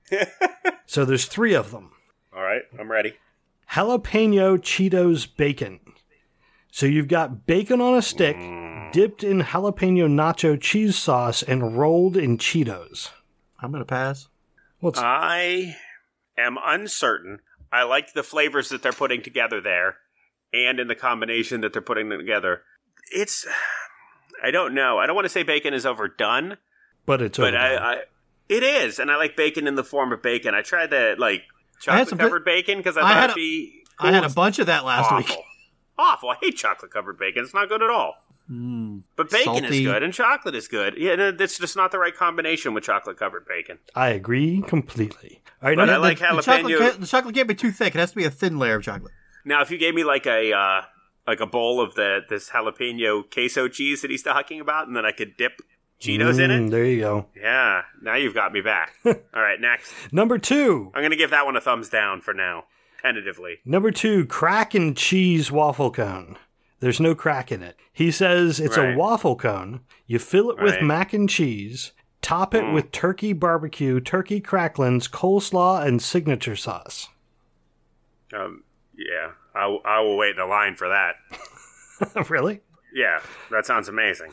So there's three of them. All right, I'm ready. Jalapeno Cheetos bacon. So you've got bacon on a stick, dipped in jalapeno nacho cheese sauce, and rolled in Cheetos. I'm gonna pass. What's I am uncertain. I like the flavors that they're putting together there, and in the combination that they're putting together. It's, I don't know. I don't want to say bacon is overdone, but it's but overdone. I, I, It is, and I like bacon in the form of bacon. I tried the like I had some chocolate covered good- bacon because I I thought had it'd a- be. Cool. I had a bunch of that last awful. week. Awful. I hate chocolate covered bacon. It's not good at all. Mm, But bacon salty. is good, and chocolate is good. Yeah, no, it's just not the right combination with chocolate covered bacon. I agree completely. All right, But number, I like the, the chocolate jalapeno. can't, the chocolate can't be too thick. It has to be a thin layer of chocolate. Now, if you gave me like a uh, like a bowl of the this jalapeno queso cheese that he's talking about, and then I could dip Cheetos in Mm, it, there you go. yeah. Now you've got me back. All right, next. Number two. I'm gonna give that one a thumbs down for now, tentatively. Number two, crack and cheese waffle cone. There's no crack in it. He says it's Right. a waffle cone. You fill it with Right. mac and cheese, top it Mm. with turkey barbecue, turkey cracklins, coleslaw, and signature sauce. Um, yeah, I, w- I will wait in the line for that. Really? Yeah, that sounds amazing.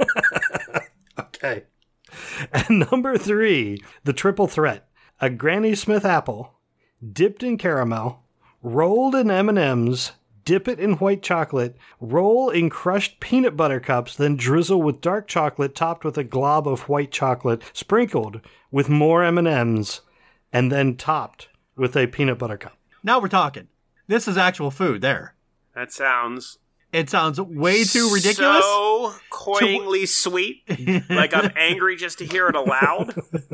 Okay. And number three, the triple threat. A Granny Smith apple, dipped in caramel, rolled in M and M's, dip it in white chocolate, roll in crushed peanut butter cups, then drizzle with dark chocolate topped with a glob of white chocolate, sprinkled with more M and M's, and then topped with a peanut butter cup. Now we're talking. This is actual food there. That sounds It sounds way too ridiculous. so cloyingly sweet. Like I'm angry just to hear it aloud.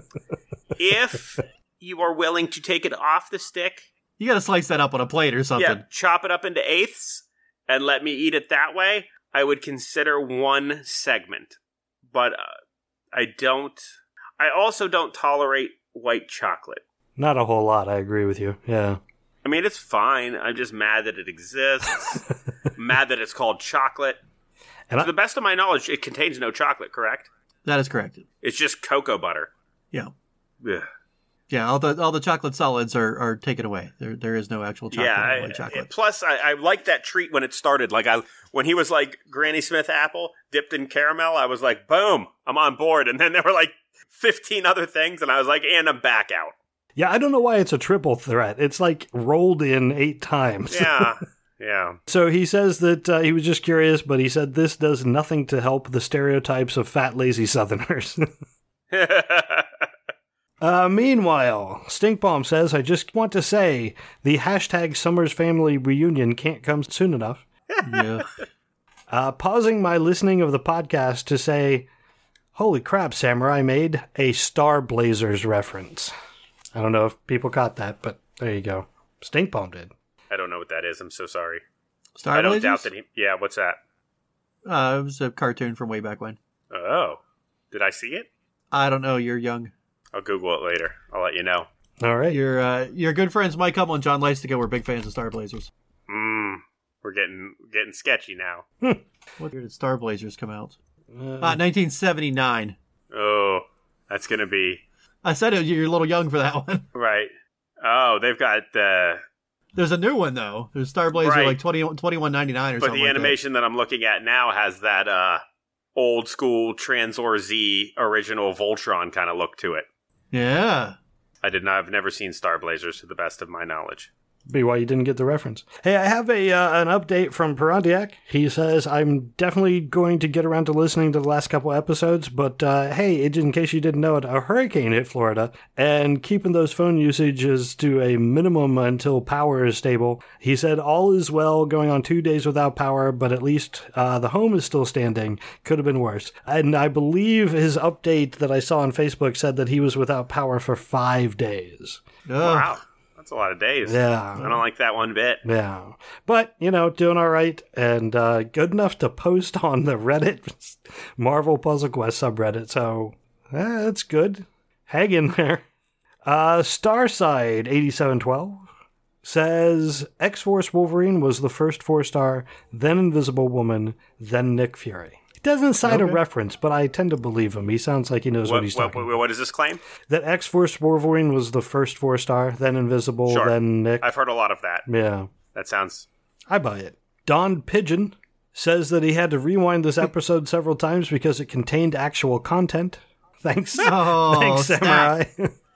If you are willing to take it off the stick, You got to slice that up on a plate or something. yeah, chop it up into eighths and let me eat it that way, I would consider one segment. But uh, I don't. I also don't tolerate white chocolate. Not a whole lot, I agree with you. Yeah. I mean, it's fine. I'm just mad that it exists. Mad that it's called chocolate. And To I, the best of my knowledge, it contains no chocolate, correct? That is correct. It's just cocoa butter. Yeah. Ugh. Yeah, all the all the chocolate solids are, are taken away. There there is no actual chocolate. Yeah. in I, white chocolate. plus, I, I liked that treat when it started. Like I, when he was like Granny Smith apple dipped in caramel, I was like, boom, I'm on board. And then there were like fifteen other things, and I was like, and I'm back out. yeah, I don't know why it's a triple threat. It's like rolled in eight times. Yeah. Yeah. So he says that uh, he was just curious, but he said this does nothing to help the stereotypes of fat, lazy Southerners. uh, meanwhile, Stinkbomb says, I just want to say the hashtag Summers Family Reunion can't come soon enough. Yeah. Uh, pausing my listening of the podcast to say, holy crap, Samurai made a Star Blazers reference. I don't know if people caught that, but there you go. Stinkbomb did. I don't know what that is. I'm so sorry. Star I don't Blazers? doubt that he. Yeah, what's that? Uh, it was a cartoon from way back when. Oh. Did I see it? I don't know. You're young. I'll Google it later. I'll let you know. All right. Your uh, your good friends Mike Hummel and John Leistigo were big fans of Star Blazers. Mmm. We're getting getting sketchy now. What year did Star Blazers come out? Uh, Uh, nineteen seventy-nine. Oh, that's gonna be I said it, you're a little young for that one. right. Oh, they've got the. There's a new one though. There's Star Blazer Right. like twenty, twenty-one ninety-nine or But something. the like animation that. I'm looking at now has that uh, old school Transor Z original Voltron kind of look to it. that. Yeah. I did not. I've never seen Star Blazers to the best of my knowledge. be why you didn't get the reference. Hey, I have a uh, an update from Perantiak. He says, I'm definitely going to get around to listening to the last couple episodes, but uh, hey, in case you didn't know it, a hurricane hit Florida, and keeping those phone usages to a minimum until power is stable. He said, all is well, going on two days without power, but at least uh, the home is still standing. Could have been worse. And I believe his update that I saw on Facebook said that he was without power for five days. Ugh. Wow, that's a lot of days. Yeah. I don't like that one bit. Yeah. But, you know, doing all right and uh, good enough to post on the Reddit Marvel Puzzle Quest subreddit. So, eh, that's good. Hang in there. Uh, Starside eighty-seven twelve says X-Force Wolverine was the first four-star, then Invisible Woman, then Nick Fury. He doesn't cite a Okay. reference, but I tend to believe him. He sounds like he knows what, What, he's what, talking what, about. what does this claim? That X-Force Wolverine was the first four-star, then Invisible, Sure. then Nick. I've heard a lot of that. Yeah. That sounds. I buy it. Don Pigeon says that he had to rewind this episode several times because it contained actual content. Thanks. Oh, Thanks, snap. Samurai.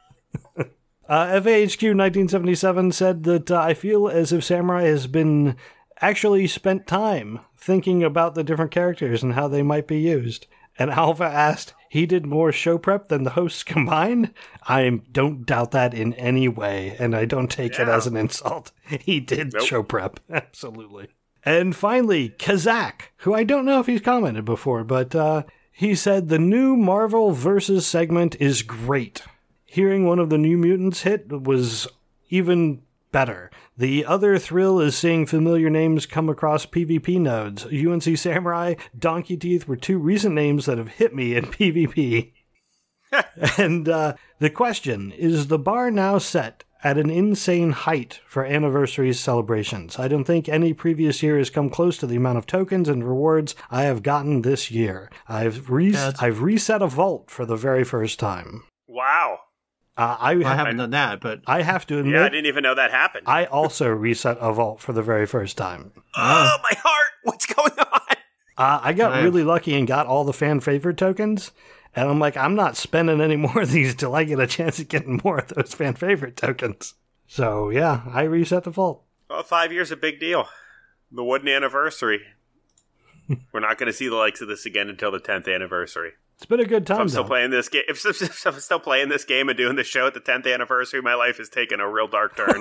uh, F A H Q nineteen seventy-seven said that uh, I feel as if Samurai has been actually spent time thinking about the different characters and how they might be used. And Alpha asked, he did more show prep than the hosts combined, I don't doubt that in any way, and I don't take yeah. it as an insult. He did nope. show prep, absolutely. And finally, Kazak, who I don't know if he's commented before, but uh, he said the new Marvel Versus segment is great. Hearing one of the New Mutants hit was even better. The other thrill is seeing familiar names come across PvP nodes. U N C Samurai, Donkey Teeth were two recent names that have hit me in PvP. And uh, the question, is the bar now set at an insane height for anniversary celebrations? I don't think any previous year has come close to the amount of tokens and rewards I have gotten this year. I've, re- yeah, I've reset a vault for the very first time. Wow. Uh, I, well, I haven't done that, but I have to admit, yeah, I didn't even know that happened. I also reset a vault for the very first time. Oh, my heart! What's going on? Uh, I got I really have... lucky and got all the fan favorite tokens, and I'm like, I'm not spending any more of these till I get a chance at getting more of those fan favorite tokens. So yeah, I reset the vault. Well, five years a big deal. The wooden anniversary. We're not going to see the likes of this again until the tenth anniversary. It's been a good time. If I'm still though. playing this game. If, if, if I'm still playing this game and doing this show at the tenth anniversary, my life has taken a real dark turn.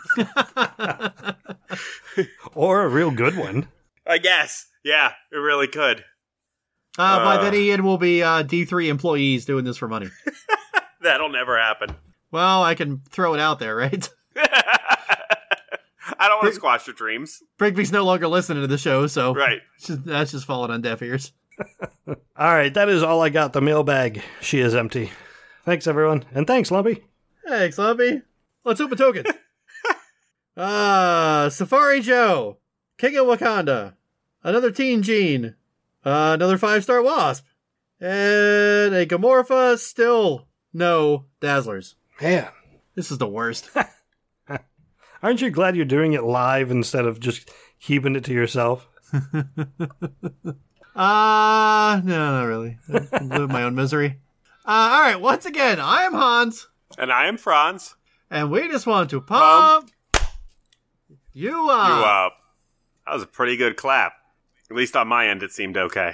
Or a real good one. I guess. Yeah, it really could. Uh, uh, by then, Ian will be uh, D three employees doing this for money. That'll never happen. Well, I can throw it out there, right? I don't want to squash your dreams. Brigby's no longer listening to the show, so right. Just, that's just falling on deaf ears. All right, that is all I got. The mailbag, she is empty. Thanks, everyone. And thanks, Lumpy. Thanks, Lumpy. Let's open tokens. uh, Safari Joe, King of Wakanda, another Teen Gene, uh, another five-star Wasp, and a Gamorpha, still no Dazzlers. Man. This is the worst. Aren't you glad you're doing it live instead of just keeping it to yourself? Uh, no, not really. I live my own misery. Uh, all right, once again, I am Hans. And I am Franz. And we just want to pump um, you up. You up. That was a pretty good clap. At least on my end, it seemed okay.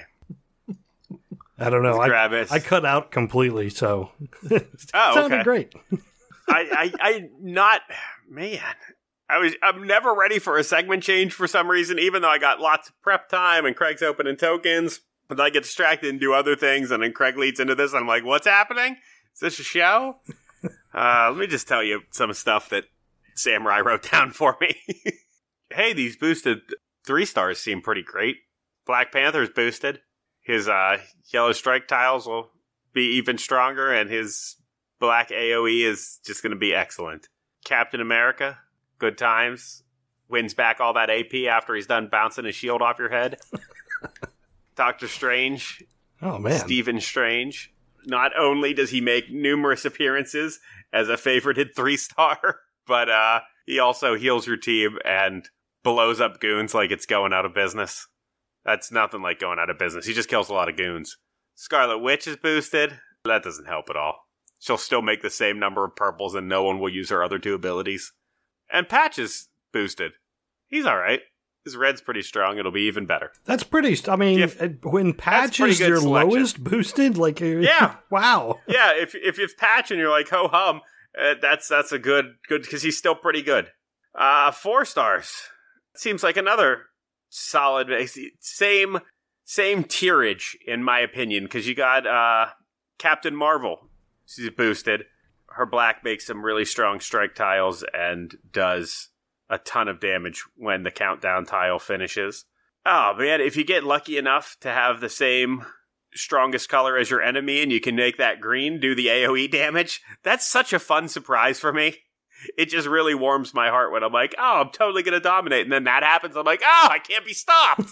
I don't know. I, I cut out completely, so it oh, sounded okay. great. I, I, I, not, man. I was, I'm never ready for a segment change for some reason, even though I got lots of prep time and Craig's opening tokens. But I get distracted and do other things, and then Craig leads into this, and I'm like, what's happening? Is this a show? uh, let me just tell you some stuff that Samurai wrote down for me. Hey, these boosted three stars seem pretty great. Black Panther's boosted. His uh, yellow strike tiles will be even stronger, and his black A O E is just going to be excellent. Captain America, good times. Wins back all that A P after he's done bouncing his shield off your head. Doctor Strange. Oh, man. Stephen Strange. Not only does he make numerous appearances as a favorited three-star, but uh, he also heals your team and blows up goons like it's going out of business. That's nothing like going out of business. He just kills a lot of goons. Scarlet Witch is boosted. That doesn't help at all. She'll still make the same number of purples and no one will use her other two abilities. And Patch is boosted. He's alright. His red's pretty strong. It'll be even better. That's pretty... St- I mean, if, when Patch is your selection. lowest boosted, like... Yeah. Wow. Yeah, if if it's Patch and you're like, ho-hum, uh, that's that's a good... good because he's still pretty good. Uh, four stars. Seems like another solid... Same, same tierage, in my opinion, because you got uh, Captain Marvel. She's boosted. Her black makes some really strong strike tiles and does a ton of damage when the countdown tile finishes. Oh, man, if you get lucky enough to have the same strongest color as your enemy and you can make that green do the A O E damage, that's such a fun surprise for me. It just really warms my heart when I'm like, oh, I'm totally going to dominate. And then that happens, I'm like, oh, I can't be stopped.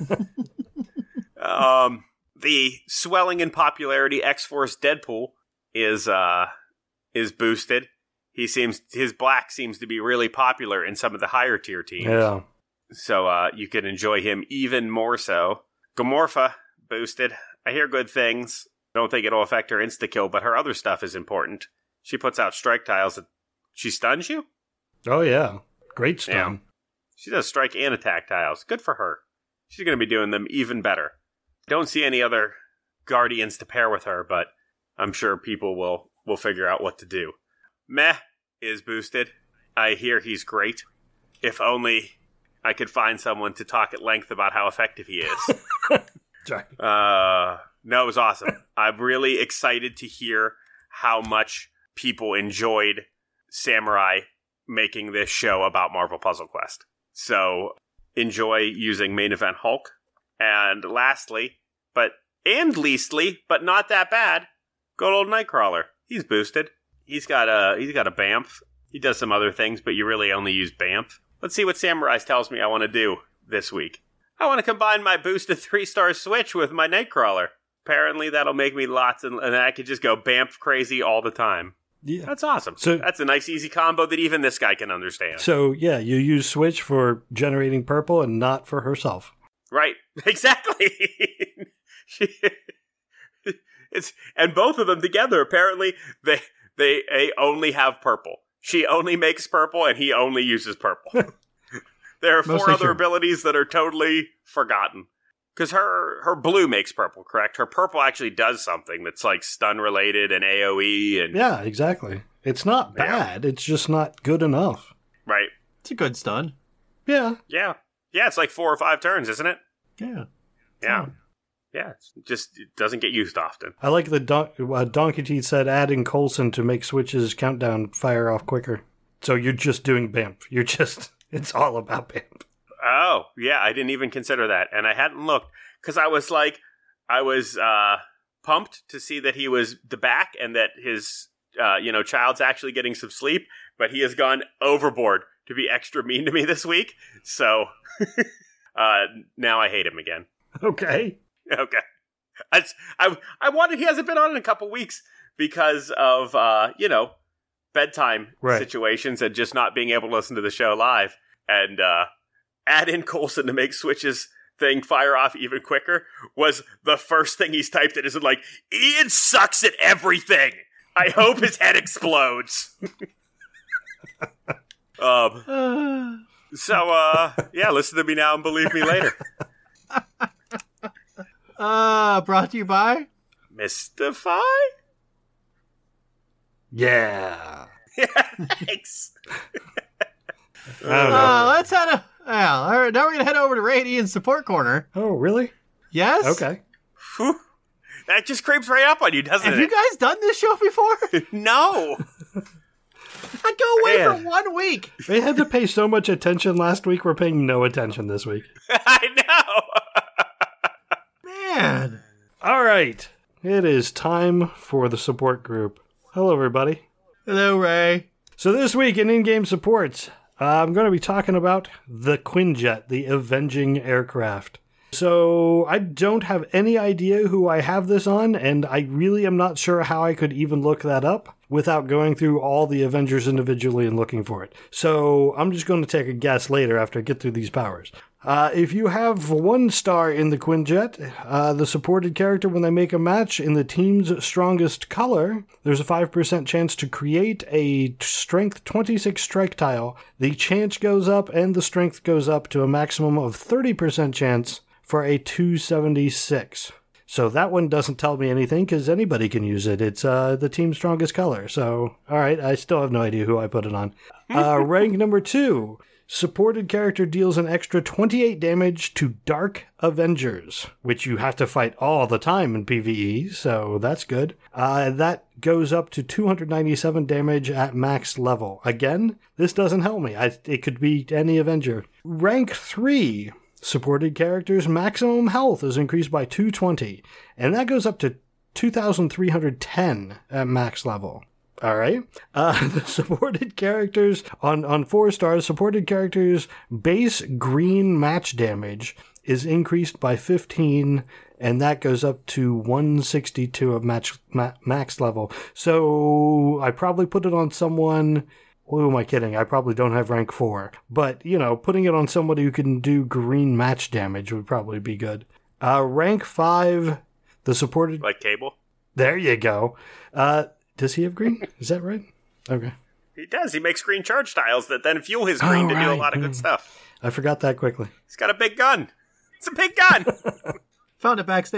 um, the swelling in popularity X-Force Deadpool is uh is boosted. He seems his black seems to be really popular in some of the higher tier teams. Yeah. So uh you can enjoy him even more so. Gamorpha boosted. I hear good things. I don't think it'll affect her insta kill, but her other stuff is important. She puts out strike tiles that she stuns you? Oh yeah. Great stun. Yeah. She does strike and attack tiles. Good for her. She's gonna be doing them even better. Don't see any other Guardians to pair with her, but I'm sure people will, will figure out what to do. Meh is boosted. I hear he's great. If only I could find someone to talk at length about how effective he is. Sorry. Uh, no, it was awesome. I'm really excited to hear how much people enjoyed Samurai making this show about Marvel Puzzle Quest. So, enjoy using Main Event Hulk. And lastly, but and leastly, but not that bad, good old Nightcrawler. He's boosted. He's got a he's got a Bamf. He does some other things, but you really only use Bamf. Let's see what Samurai tells me I want to do this week. I want to combine my boosted three-star switch with my Nightcrawler. Apparently that'll make me lots, and, and I could just go Bamf crazy all the time. Yeah. That's awesome. So, That's a nice, easy combo that even this guy can understand. So, yeah, you use Switch for generating purple and not for herself. Right. Exactly. she, it's and both of them together, apparently, they, they, they only have purple. She only makes purple, and he only uses purple. There are four Mostly other true. abilities that are totally forgotten. Because her, her blue makes purple, correct? Her purple actually does something that's like stun-related and A O E. and Yeah, exactly. It's not Yeah. bad. It's just not good enough. Right. It's a good stun. Yeah. Yeah. Yeah, it's like four or five turns, isn't it? Yeah. Yeah. Yeah, it's just it doesn't get used often. I like the Don- uh, Donkey Teeth said adding Coulson to make Switch's countdown fire off quicker. So you're just doing Bamf. You're just, it's all about Bamf. Oh, yeah, I didn't even consider that. And I hadn't looked because I was like, I was uh, pumped to see that he was the back and that his, uh, you know, child's actually getting some sleep, but he has gone overboard to be extra mean to me this week. So uh, now I hate him again. Okay. Okay. I, I, I wanted, he hasn't been on in a couple weeks because of, uh, you know, bedtime Right. situations and just not being able to listen to the show live. And uh, add in Coulson to make Switch's thing fire off even quicker was the first thing he's typed in. Isn't like, Ian sucks at everything. I hope his head explodes. um. Uh, So, uh, yeah, listen to me now and believe me later. uh, brought to you by... Mystify? Yeah. Yeah, thanks. I don't know. Uh, let's head a... Yeah, all right, now we're going to head over to Radiant Support Corner. Oh, really? Yes? Okay. Whew. That just creeps right up on you, doesn't Have it? you guys done this show before? No. I go away Man. for one week. They had to pay so much attention last week. We're paying no attention this week. I know. Man. All right. It is time for the support group. Hello, everybody. Hello, Ray. So this week in in-game supports, uh, I'm going to be talking about the Quinjet, the Avenging Aircraft. So I don't have any idea who I have this on, and I really am not sure how I could even look that up without going through all the Avengers individually and looking for it. So I'm just going to take a guess later after I get through these powers. Uh, if you have one star in the Quinjet, uh, the supported character, when they make a match in the team's strongest color, there's a five percent chance to create a strength twenty-six strike tile. The chance goes up and the strength goes up to a maximum of thirty percent chance for a two seventy-six. So that one doesn't tell me anything because anybody can use it. It's uh, the team's strongest color. So, all right, I still have no idea who I put it on. Uh, rank number two. Supported character deals an extra twenty-eight damage to Dark Avengers, which you have to fight all the time in PvE, so that's good. Uh, that goes up to two hundred ninety-seven damage at max level. Again, this doesn't help me. I, it could be any Avenger. Rank three. Supported characters' maximum health is increased by two hundred twenty, and that goes up to two thousand three hundred ten at max level. All right. Uh, the supported characters on, on four stars, supported characters' base green match damage is increased by fifteen, and that goes up to one sixty-two of match ma- max level. So I probably put it on someone. Who am I kidding? I probably don't have rank four. But, you know, putting it on somebody who can do green match damage would probably be good. Uh, rank five, the supported... Like Cable? There you go. Uh, does he have green? Is that right? Okay. He does. He makes green charge tiles that then fuel his green Oh, to do a right. lot of good stuff. I forgot that quickly. He's got a big gun. It's a big gun. Found it backstage.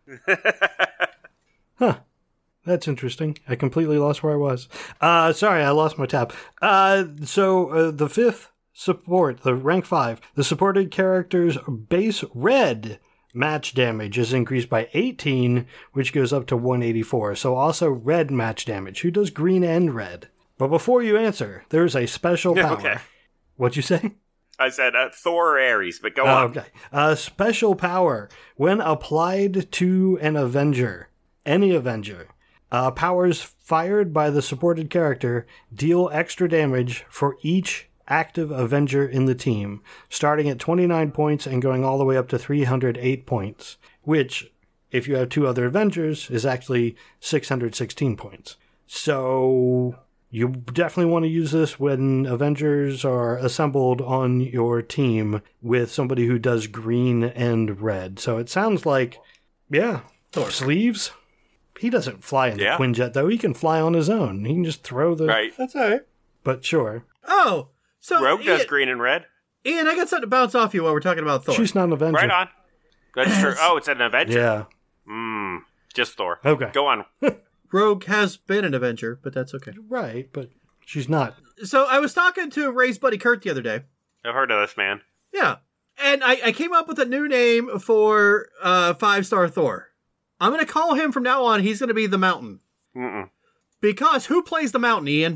Huh. That's interesting. I completely lost where I was. Uh, sorry, I lost my tab. Uh, so uh, the fifth support, the rank five, the supported character's base red match damage is increased by eighteen, which goes up to one eighty-four. So also red match damage. Who does green and red? But before you answer, there's a special power. Okay. What'd you say? I said uh, Thor or Ares, but go Oh, on. okay. A special power. When applied to an Avenger, any Avenger, uh, powers fired by the supported character deal extra damage for each active Avenger in the team, starting at twenty-nine points and going all the way up to three hundred eight points, which, if you have two other Avengers, is actually six hundred sixteen points. So you definitely want to use this when Avengers are assembled on your team with somebody who does green and red. So it sounds like, yeah, Thor. Sleeves. He doesn't fly in Yeah. the Quinjet, though. He can fly on his own. He can just throw the... Right. That's all right. But sure. Oh, so Rogue Ian, does green and red. Ian, I got something to bounce off you while we're talking about Thor. She's not an Avenger. Right on. That's true. Oh, it's an Avenger. Yeah. Hmm. Just Thor. Okay. Go on. Rogue has been an Avenger, but that's okay. Right, but she's not. So I was talking to Ray's buddy Kurt the other day. I've heard of this man. Yeah. And I, I came up with a new name for uh, five-star Thor. I'm going to call him from now on, he's going to be the Mountain. Mm-mm. Because who plays the Mountain, Ian?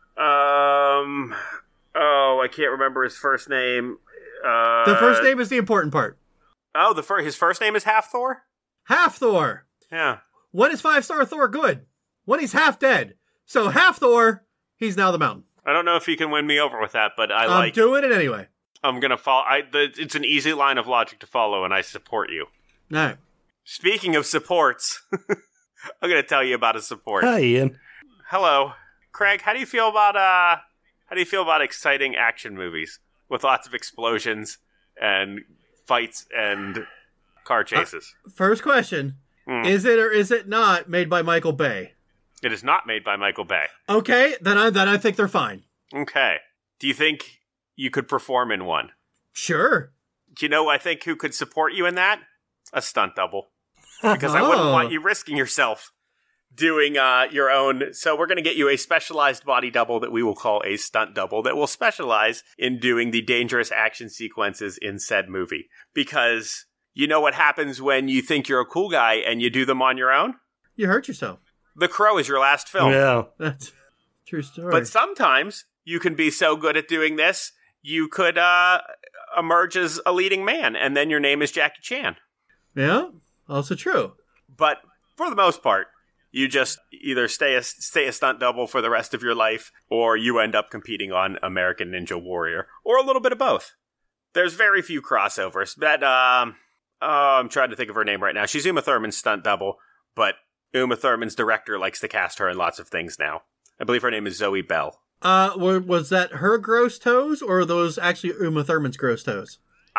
Um. Oh, I can't remember his first name. Uh, The first name is the important part. Oh, the fir- his first name is Half Thor. Half Thor. Yeah. When is five-star Thor good? When he's half dead. So half Thor, he's now the Mountain. I don't know if you can win me over with that, but I I'm like. doing it anyway. I'm gonna follow. I. The, it's an easy line of logic to follow, and I support you. All right. Speaking of supports, I'm gonna tell you about a support. Hi, Ian. Hello, Craig. How do you feel about uh? How do you feel about exciting action movies with lots of explosions and fights and car chases? Uh, first question. Hmm. Is it or is it not made by Michael Bay? It is not made by Michael Bay. Okay, then I, then I think they're fine. Okay. Do you think you could perform in one? Sure. Do you know, I think, who could support you in that? A stunt double. Because I wouldn't Oh. want you risking yourself doing uh, your own. So we're going to get you a specialized body double that we will call a stunt double that will specialize in doing the dangerous action sequences in said movie. Because you know what happens when you think you're a cool guy and you do them on your own? You hurt yourself. The Crow is your last film. Yeah. That's a true story. But sometimes you can be so good at doing this, you could uh, emerge as a leading man, and then your name is Jackie Chan. yeah, also true. But for the most part, you just either stay a, stay a stunt double for the rest of your life, or you end up competing on American Ninja Warrior, or a little bit of both. There's very few crossovers. That um, oh, I'm trying to think of her name right now. She's Uma Thurman's stunt double, but Uma Thurman's director likes to cast her in lots of things now. I believe her name is Zoe Bell. Uh, were, was that her gross toes, or are those actually Uma Thurman's gross toes?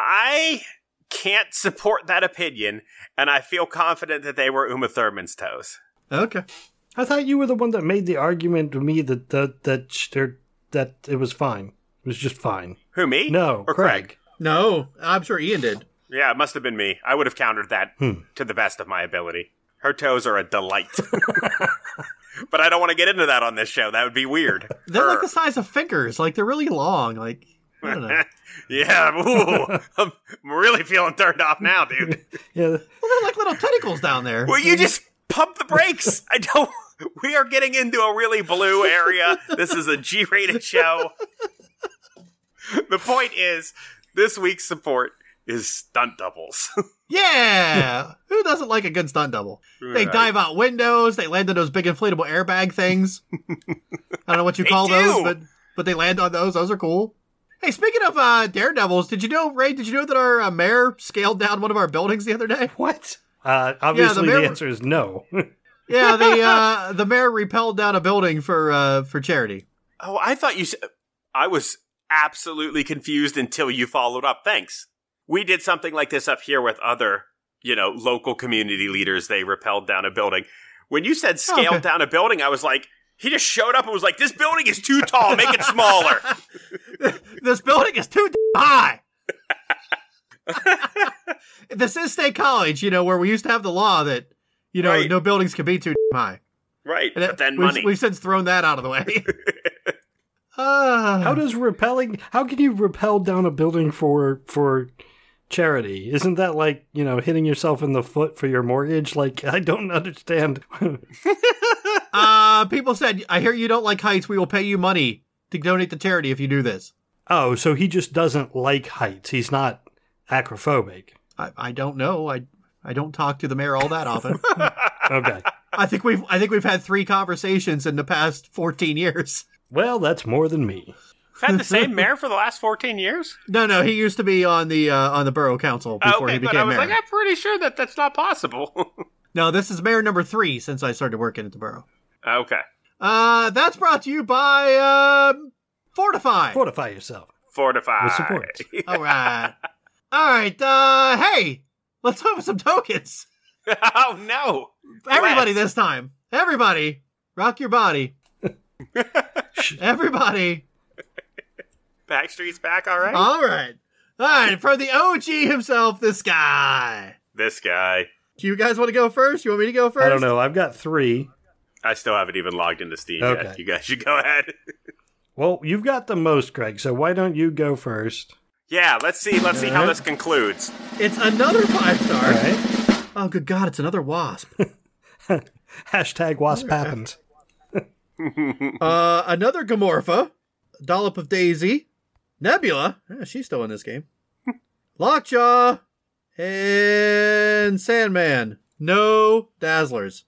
I can't support that opinion, and I feel confident that they were Uma Thurman's toes. Okay. I thought you were the one that made the argument to me that that that sh- they're- that it was fine. It was just fine. Who, me? No, or Craig. Craig? No, I'm sure Ian did. Yeah, it must have been me. I would have countered that Hmm. to the best of my ability. Her toes are a delight. But I don't want to get into that on this show. That would be weird. They're Her. like the size of fingers. Like, they're really long. Like, I don't know. Well, Yeah, ooh, I'm really feeling turned off now, dude. Yeah. they're like little tentacles down there. Will you just pump the brakes? I don't. We are getting into a really blue area. This is a G-rated show. The point is, this week's support is stunt doubles. Yeah! Who doesn't like a good stunt double? They Right. dive out windows. They land on those big inflatable airbag things. I don't know what you They call do. those, but but they land on those. Those are cool. Hey, speaking of uh, daredevils, did you know, Ray, did you know that our uh, mayor scaled down one of our buildings the other day? What? Uh, obviously, mayor- the answer is no. Yeah, the uh, the mayor repelled down a building for uh, for charity. Oh, I thought you said. I was absolutely confused until you followed up. Thanks. We did something like this up here with other, you know, local community leaders. They rappelled down a building. When you said scaled Okay. down a building, I was like, he just showed up and was like, this building is too tall. Make it smaller. This building is too d- high. This is State College, you know, where we used to have the law that, you know, Right. no buildings can be too high. Right, And but then we've, money. We've since thrown that out of the way. uh, How does rappelling? How can you rappel down a building for for charity? Isn't that like, you know, hitting yourself in the foot for your mortgage? Like, I don't understand. uh, people said, I hear you don't like heights. We will pay you money to donate to charity if you do this. Oh, so he just doesn't like heights. He's not acrophobic. I, I don't know. I I don't talk to the mayor all that often. Okay. I think we've I think we've had three conversations in the past fourteen years. Well, that's more than me. We've had the same mayor for the last fourteen years? No, no, he used to be on the uh, on the borough council before okay, he but became I was mayor. like, I'm pretty sure that that's not possible. No, this is mayor number three since I started working at the borough. Okay. Uh, that's brought to you by uh, Fortify. Fortify yourself. Fortify. With support. All right, all right. Uh, hey, let's open some tokens. Oh, no. Everybody, Let's. this time. Everybody, rock your body. Everybody. Backstreet's back, all right? All right. All right, for the O G himself, this guy. This guy. Do you guys want to go first? You want me to go first? I don't know. I've got three. I still haven't even logged into Steam Okay. yet. You guys should go ahead. Well, you've got the most, Greg, so why don't you go first? Yeah, let's see. Let's see how this concludes. It's another five star. All right. Oh, good God, it's another wasp. Hashtag wasp happens. uh, another Gamorpha. Dollop of Daisy. Nebula. Yeah, she's still in this game. Lockjaw. And Sandman. No Dazzlers.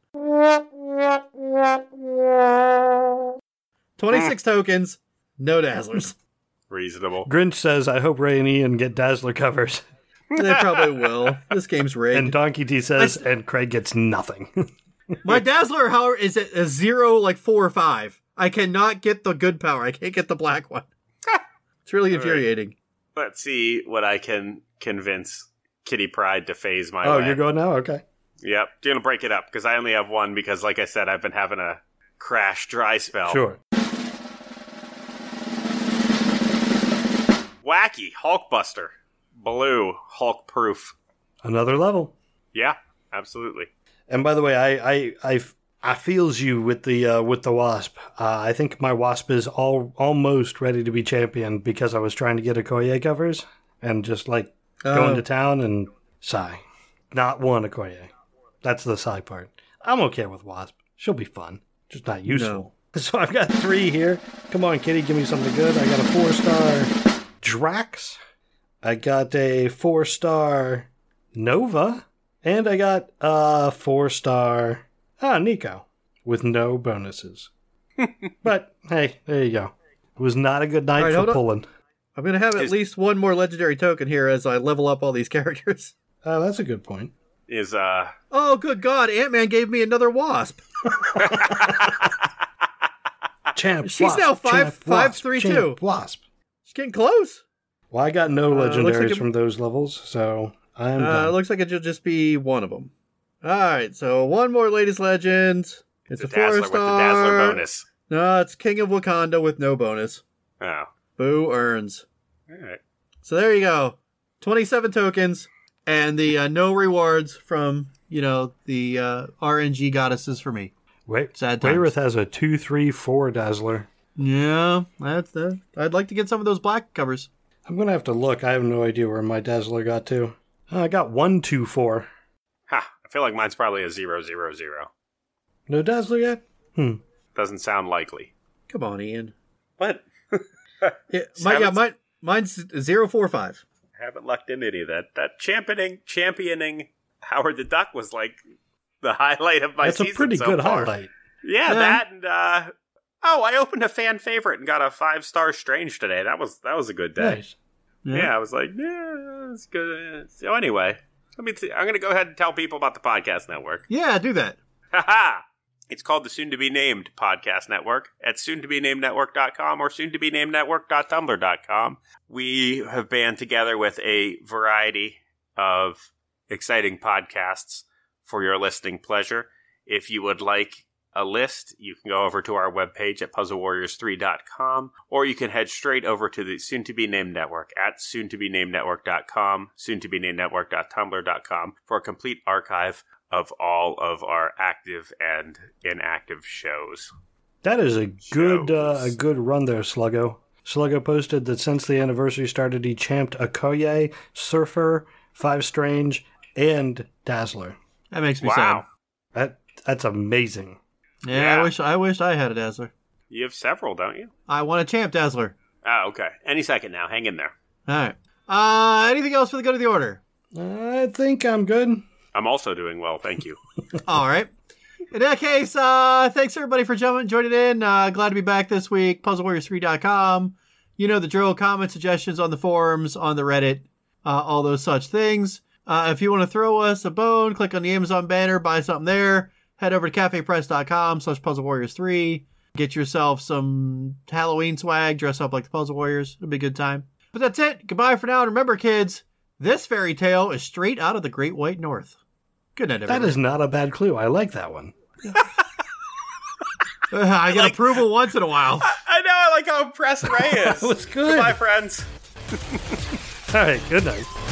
twenty-six tokens. No Dazzlers. Reasonable. Grinch says, I hope Ray and Ian get Dazzler covers. They probably will. This game's rigged. And Donkey D says, and Craig gets nothing. My Dazzler, however, is at a zero, like four or five. I cannot get the good power. I can't get the black one. It's really infuriating. Let's see what I can convince Kitty Pryde to phase my Oh, way. you're going now? Okay. Yep. Gonna break it up because I only have one because, like I said, I've been having a crash dry spell. Sure. Wacky Hulkbuster. Blue Hulk proof. Another level. Yeah, absolutely. And by the way, I I I, I feels you with the uh, with the wasp. Uh, I think my wasp is all almost ready to be champion because I was trying to get Okoye covers and just like go Oh. into town and sigh. Not one Okoye. That's the sigh part. I'm okay with wasp. She'll be fun, just not useful. So I've got three here. Come on, Kitty, give me something good. I got a four star Drax. I got a four star Nova. And I got a four star ah, Nico with no bonuses. But hey, there you go. It was not a good night All right, for hold on. pulling. I'm going to have at Is- least one more legendary token here as I level up all these characters. Oh, that's a good point. Is uh Oh, good God. Ant-Man gave me another wasp. Champ She's wasp, now five- champ, five, wasp, three, champ, two. Wasp. She's getting close. Well, I got no Uh, looks legendaries like it- from those levels, so I am Uh, it done. looks like it should just be one of them. All right, so one more latest legend. It's the a four Dazzler with the star. Dazzler bonus. No, it's King of Wakanda with no bonus. Oh. Boo earns. Alright. So there you go. twenty-seven tokens and the uh, no rewards from, you know, the uh, R N G goddesses for me. Wait, Sad times. Wayreth has a two, three, four Dazzler. Yeah, that's that. I'd like to get some of those black covers. I'm gonna have to look. I have no idea where my Dazzler got to. Oh, I got one, two, four. Ha. I feel like mine's probably a zero zero zero. No Dazzler yet? Hmm. Doesn't sound likely. Come on, Ian. What? Yeah, my, yeah, mine, mine's zero four five. I haven't lucked into any of that. That championing championing Howard the Duck was like the highlight of my That's a season pretty so good far. highlight. Yeah, Yeah. that and uh oh, I opened a fan favorite and got a five star Strange today. That was that was a good day. Nice. Yeah, I was like, yeah, that's good. So anyway, let me. T- I'm going to go ahead and tell people about the podcast network. Yeah, do that. Haha! It's called the Soon to Be Named Podcast Network at soon to be named network dot com or soon to be named network dot tumblr dot com. We have band together with a variety of exciting podcasts for your listening pleasure. If you would like a list, you can go over to our webpage at puzzle warriors three dot com, or you can head straight over to the soon-to-be-named network at soon to be named network dot com, soon to be named network dot tumblr dot com, for a complete archive of all of our active and inactive shows. That is a good uh, a good run there, Sluggo. Sluggo posted that since the anniversary started, he champed Okoye, Surfer, Five Strange, and Dazzler. That makes me Wow. sad. That That's amazing. Yeah, Yeah. I wish I wished I had a Dazzler. You have several, don't you? I want a champ Dazzler. Ah, okay. Any second now. Hang in there. All right. Uh, anything else for the good of the order? I think I'm good. I'm also doing well, thank you. All right. In that case, uh, thanks everybody for joining, joining in. Uh, glad to be back this week. puzzle warriors three dot com. You know the drill. Comment, suggestions on the forums, on the Reddit, uh, all those such things. Uh, if you want to throw us a bone, click on the Amazon banner, buy something there. Head over to cafe press dot com slash puzzle warriors three. Get yourself some Halloween swag. Dress up like the Puzzle Warriors. It'll be a good time. But that's it. Goodbye for now. And remember, kids, this fairy tale is straight out of the Great White North. Good night, everybody. That is not a bad clue. I like that one. I get like- approval once in a while. I, I know, I like how impressed Ray is. That was good. Goodbye, friends. All right, good night.